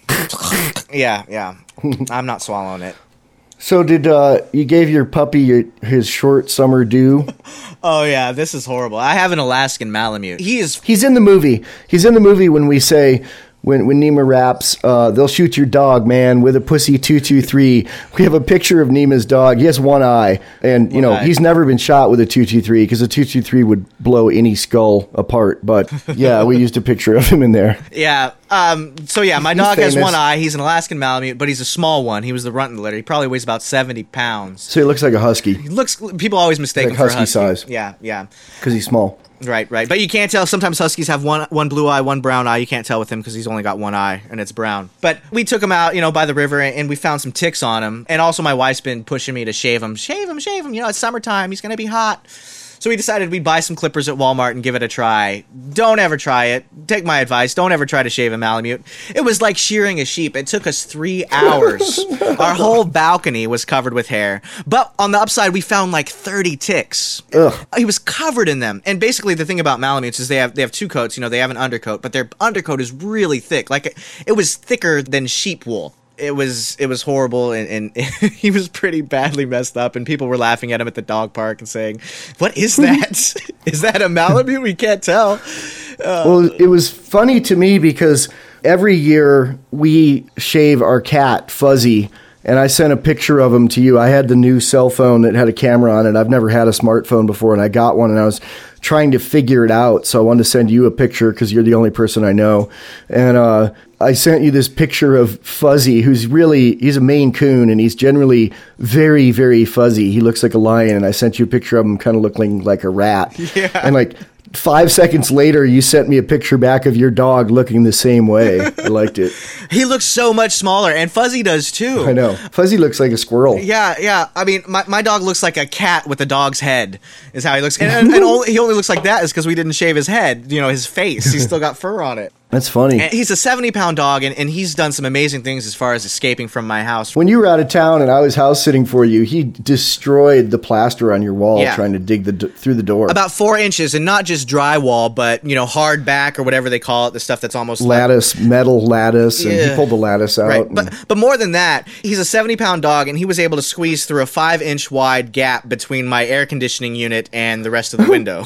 Yeah, yeah. I'm not swallowing it. So did uh, you gave your puppy your, his short summer dew? Oh, yeah, this is horrible. I have an Alaskan Malamute. He is... He's in the movie. He's in the movie when we say... When when Nima raps, uh, they'll shoot your dog, man, with a pussy two two three. We have a picture of Nima's dog. He has one eye. And, you One know, eye. he's never been shot with a two two three because a two two three would blow any skull apart. But, yeah, we used a picture of him in there. Yeah. Um, so, yeah, my He's dog has famous. one eye. He's an Alaskan Malamute, but he's a small one. He was the runt in the litter. He probably weighs about seventy pounds. So he looks like a husky He looks... People always mistake Like him for a husky husky. size. Yeah, yeah. because he's small. Right, right. But you can't tell. Sometimes huskies have one one blue eye, one brown eye. You can't tell with him because he's only got one eye, and it's brown. But we took him out, you know, by the river, and we found some ticks on him. And also my wife's been pushing me to shave him. Shave him, shave him. You know, it's summertime. He's going to be hot. So we decided we'd buy some clippers at Walmart and give it a try. Don't ever try it. Take my advice. Don't ever try to shave a Malamute. It was like shearing a sheep. It took us three hours. Our whole balcony was covered with hair. But on the upside, we found like thirty ticks. Ugh. He was covered in them. And basically the thing about Malamutes is they have they have two coats. You know, they have an undercoat, but their undercoat is really thick. Like it, it was thicker than sheep wool. It was it was horrible, and, and he was pretty badly messed up, and people were laughing at him at the dog park and saying, "What is that? Is that a Malamute? We can't tell." Well, it was funny to me because every year we shave our cat, Fuzzy, and I sent a picture of him to you. I had the new cell phone that had a camera on it. I've never had a smartphone before, and I got one, and I was trying to figure it out, so I wanted to send you a picture because you're the only person I know. And uh, I sent you this picture of Fuzzy, who's really, he's a Maine Coon, and he's generally very, very fuzzy. He looks like a lion, and I sent you a picture of him kind of looking like a rat. Yeah. And like, Five seconds later, you sent me a picture back of your dog looking the same way. I liked it. He looks so much smaller, and Fuzzy does too. I know. Fuzzy looks like a squirrel. Yeah, yeah. I mean, my, my dog looks like a cat with a dog's head, is how he looks. And, and, and only, he only looks like that is because we didn't shave his head, you know, his face. He's still got fur on it. That's funny. And he's a seventy-pound dog, and, and he's done some amazing things as far as escaping from my house. When you were out of town and I was house sitting for you, he destroyed the plaster on your wall Yeah. trying to dig the d- through the door. About four inches, and not just drywall, but, you know, hard back or whatever they call it, the stuff that's almost like... lattice, metal lattice, and Yeah. he pulled the lattice out. Right, and- but but more than that, he's a seventy-pound dog, and he was able to squeeze through a five-inch wide gap between my air conditioning unit and the rest of the window.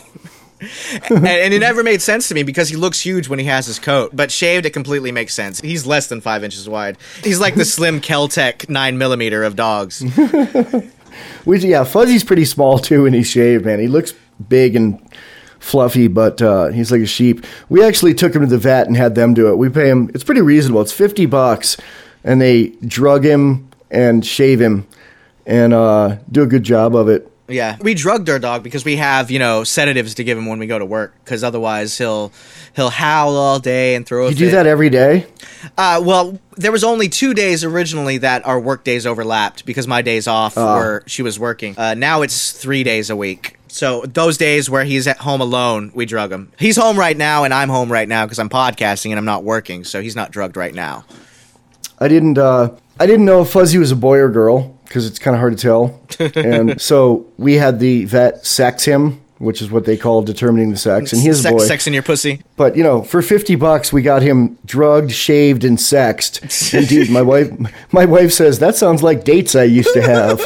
and, and it never made sense to me because he looks huge when he has his coat, but shaved it completely makes sense. He's less than five inches wide. He's like the slim Kel-Tec nine millimeter of dogs. Which, yeah, Fuzzy's pretty small too when he's shaved, man. He looks big and fluffy, but uh, he's like a sheep. We actually took him to the vet and had them do it. We pay him, it's pretty reasonable. It's fifty bucks, and they drug him and shave him and uh, do a good job of it. Yeah, we drugged our dog because we have, you know, sedatives to give him when we go to work, because otherwise he'll he'll howl all day and throw a You fit. do that every day? Uh, well, there was only two days originally that our work days overlapped because my days off Ah. were she was working. Uh, now it's three days a week. So those days where he's at home alone, we drug him. He's home right now, and I'm home right now because I'm podcasting and I'm not working, so he's not drugged right now. I didn't. Uh, I didn't know if Fuzzy was a boy or girl because it's kind of hard to tell. And so we had the vet sex him, which is what they call determining the sex, and he's a boy. Sex in your pussy. But you know, for fifty bucks, we got him drugged, shaved, and sexed. Indeed, my wife. My wife says that sounds like dates I used to have.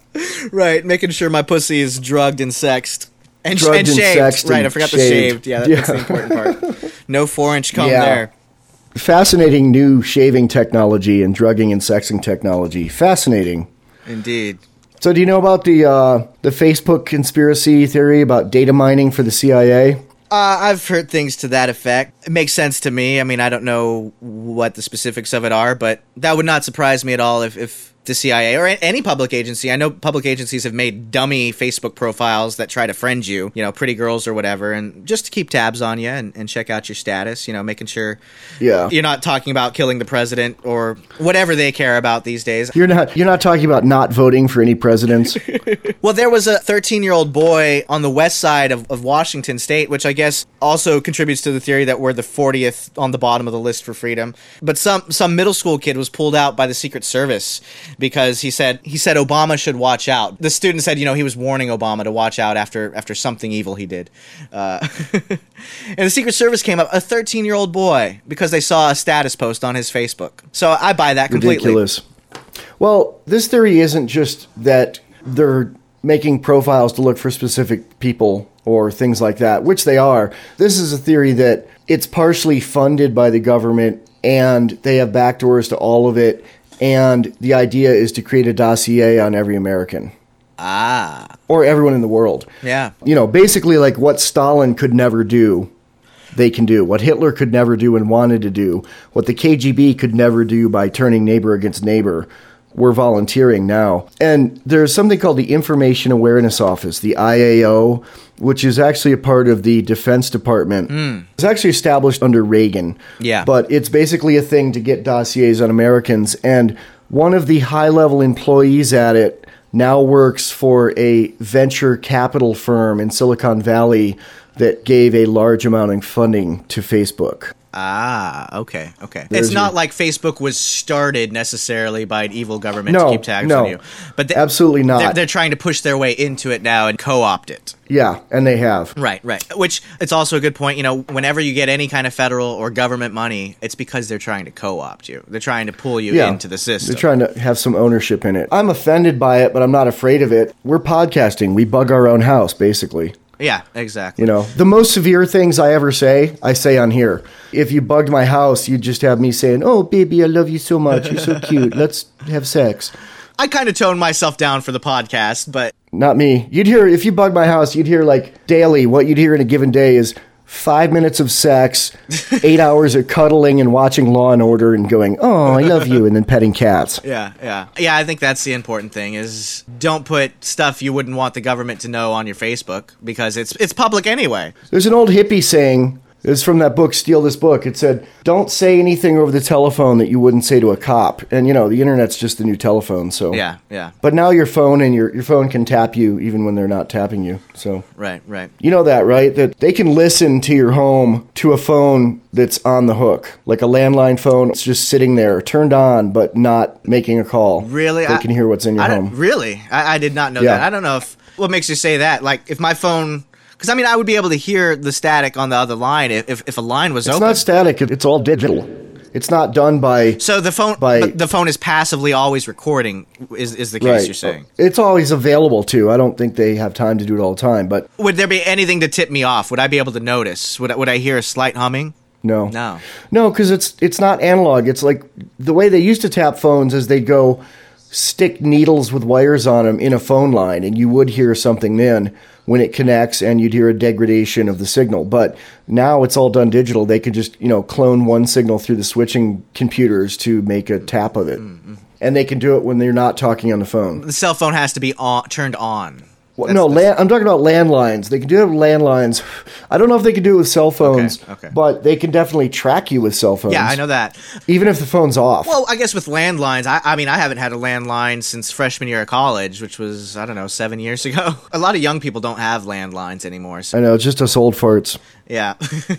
Right, making sure my pussy is drugged and sexed. And, Drugged and and shaved. sexed Right, and I forgot shaved. the shaved. Yeah, that, Yeah. that's the important part. No four-inch comb Yeah. there. Fascinating new shaving technology and drugging and sexing technology. Fascinating. Indeed. So, do you know about the uh, the Facebook conspiracy theory about data mining for the C I A? Uh, I've heard things to that effect. It makes sense to me. I mean, I don't know what the specifics of it are, but that would not surprise me at all if, if the C I A or any public agency. I know public agencies have made dummy Facebook profiles that try to friend you, you know, pretty girls or whatever, and just to keep tabs on you and, and check out your status, you know, making sure Yeah. you're not talking about killing the president or whatever they care about these days. You're not you're not talking about not voting for any presidents. Well, there was a thirteen-year-old boy on the west side of, of Washington State, which I guess also contributes to the theory that we're the fortieth on the bottom of the list for freedom. But some some middle school kid was pulled out by the Secret Service because he said he said Obama should watch out. The student said, you know, he was warning Obama to watch out after after something evil he did. Uh, and the Secret Service came up, a thirteen-year-old boy, because they saw a status post on his Facebook. So I buy that completely. Ridiculous. Well, this theory isn't just that they're making profiles to look for specific people or things like that, which they are. This is a theory that it's partially funded by the government and they have backdoors to all of it. And the idea is to create a dossier on every American. Ah. Or everyone in the world. Yeah. You know, basically like what Stalin could never do, they can do. What Hitler could never do and wanted to do. What the K G B could never do by turning neighbor against neighbor. We're volunteering now. And there's something called the Information Awareness Office, the I A O, which is actually a part of the Defense Department. Mm. It's actually established under Reagan. Yeah. But it's basically a thing to get dossiers on Americans. And one of the high-level employees at it now works for a venture capital firm in Silicon Valley that gave a large amount of funding to Facebook. Ah, okay, okay. There's it's not your- like Facebook was started necessarily by an evil government No, to keep tabs no. on you. But they, Absolutely not. They're, they're trying to push their way into it now and co-opt it. Yeah, and they have. Right, right. Which, it's also a good point. You know, whenever you get any kind of federal or government money, it's because they're trying to co-opt you. They're trying to pull you Yeah. into the system. They're trying to have some ownership in it. I'm offended by it, but I'm not afraid of it. We're podcasting. We bug our own house, basically. Yeah, exactly. You know, the most severe things I ever say, I say on here. If you bugged my house, you'd just have me saying, "Oh, baby, I love you so much. You're so cute. Let's have sex." I kind of toned myself down for the podcast, but Not me. You'd hear, if you bugged my house, you'd hear like daily, what you'd hear in a given day is five minutes of sex, eight hours of cuddling and watching Law and Order and going, "Oh, I love you," and then petting cats. yeah, yeah. Yeah, I think that's the important thing is don't put stuff you wouldn't want the government to know on your Facebook because it's it's public anyway. There's an old hippie saying, it's from that book, Steal This Book. It said, "Don't say anything over the telephone that you wouldn't say to a cop." And, you know, the internet's just the new telephone, so. Yeah, yeah. But now your phone and your, your phone can tap you even when they're not tapping you, so. Right, right. You know that, right? That they can listen to your home to a phone that's on the hook. Like a landline phone, it's just sitting there, turned on, but not making a call. Really? They I- can hear what's in your I don't- home. Really? I, I did not know Yeah. that. I don't know if what makes you say that. Like if my phone, because I mean I would be able to hear the static on the other line if if, if a line was It's open. not static, it- it's all digital. It's not done by... so the phone, by- but the phone is passively always recording. Is is the case Right. you're saying? It's always available, too. I don't think they have time to do it all the time, but Would there be anything to tip me off? Would I be able to notice? Would I, would I hear a slight humming? no. No. No, because it's, it's not analog. It's like the way they used to tap phones is they'd go stick needles with wires on them in a phone line, and you would hear something then when it connects, and you'd hear a degradation of the signal. But now it's all done digital. They could just, you know, clone one signal through the switching computers to make a tap of it. Mm-hmm. And they can do it when they're not talking on the phone. The cell phone has to be on, turned on. Well, That's- no, that's- land, I'm talking about landlines. They can do it with landlines. I don't know if they can do it with cell phones, Okay, okay. but they can definitely track you with cell phones. Yeah, I know that. Even if the phone's off. Well, I guess with landlines, I, I mean, I haven't had a landline since freshman year of college, which was, I don't know, seven years ago. A lot of young people don't have landlines anymore. So, I know, just us old farts. yeah.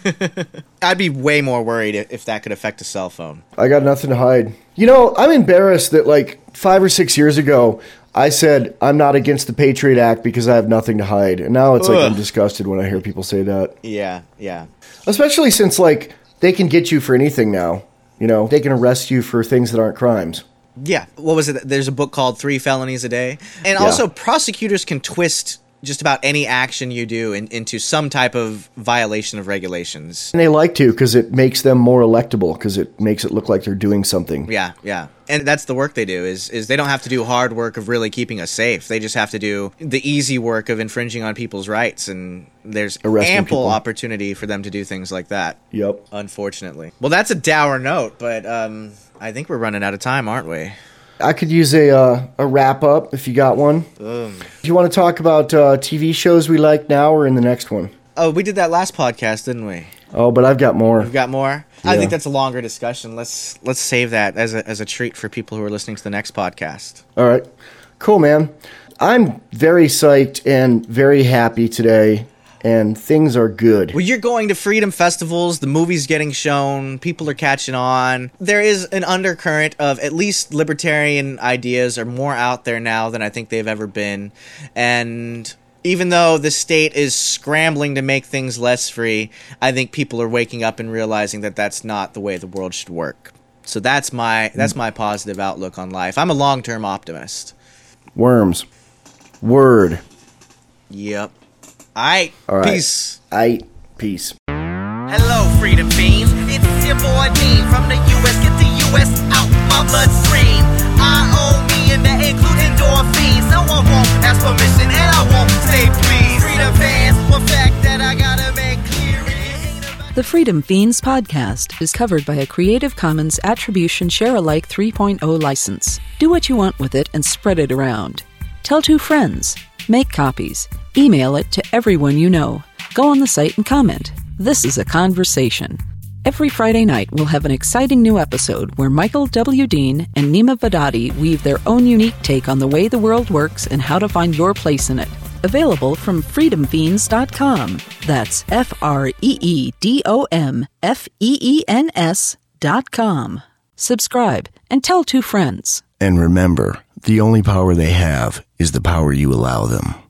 I'd be way more worried if if that could affect a cell phone. I got nothing to hide. You know, I'm embarrassed that like five or six years ago, I said I'm not against the Patriot Act because I have nothing to hide. And now it's like Ugh. I'm disgusted when I hear people say that. Yeah, yeah. Especially since like they can get you for anything now. You know, they can arrest you for things that aren't crimes. Yeah. What was it? There's a book called Three Felonies a Day. And Yeah. also, prosecutors can twist just about any action you do in, into some type of violation of regulations. And they like to because it makes them more electable because it makes it look like they're doing something. Yeah, yeah. And that's the work they do, is is they don't have to do hard work of really keeping us safe. They just have to do the easy work of infringing on people's rights, and there's Arresting ample people. opportunity for them to do things like that, Yep. unfortunately. Well, that's a dour note, but um, I think we're running out of time, aren't we? I could use a uh, a wrap up if you got one. Do you want to talk about uh, T V shows we like now or in the next one? Oh, we did that last podcast, didn't we? Oh, but I've got more. We've got more? I Yeah. think that's a longer discussion. Let's let's save that as a, as a treat for people who are listening to the next podcast. All right. Cool, man. I'm very psyched and very happy today, and things are good. Well, you're going to freedom festivals, the movie's getting shown, people are catching on. There is an undercurrent of at least libertarian ideas are more out there now than I think they've ever been. And even though the state is scrambling to make things less free, I think people are waking up and realizing that that's not the way the world should work. So that's my that's my positive outlook on life. I'm a long-term optimist. Worms. Word. Yep. Aight. All right. Peace. I peace. Hello, freedom fiends. It's your boy Dean from the U S. Get the U S out my bloodstream. I owe me and that include endorphins. No one won't ask permission and I won't say please. Freedom fans, one fact that I gotta make clear. It ain't about The Freedom Fiends podcast is covered by a Creative Commons Attribution Share-alike three point oh license. Do what you want with it and spread it around. Tell two friends. Make copies. Email it to everyone you know. Go on the site and comment. This is a conversation. Every Friday night, we'll have an exciting new episode where Michael W. Dean and Nima Vadadi weave their own unique take on the way the world works and how to find your place in it. Available from freedom fiends dot com. That's F R E E D O M F E E N S dot com. Subscribe and tell two friends. And remember, the only power they have is the power you allow them.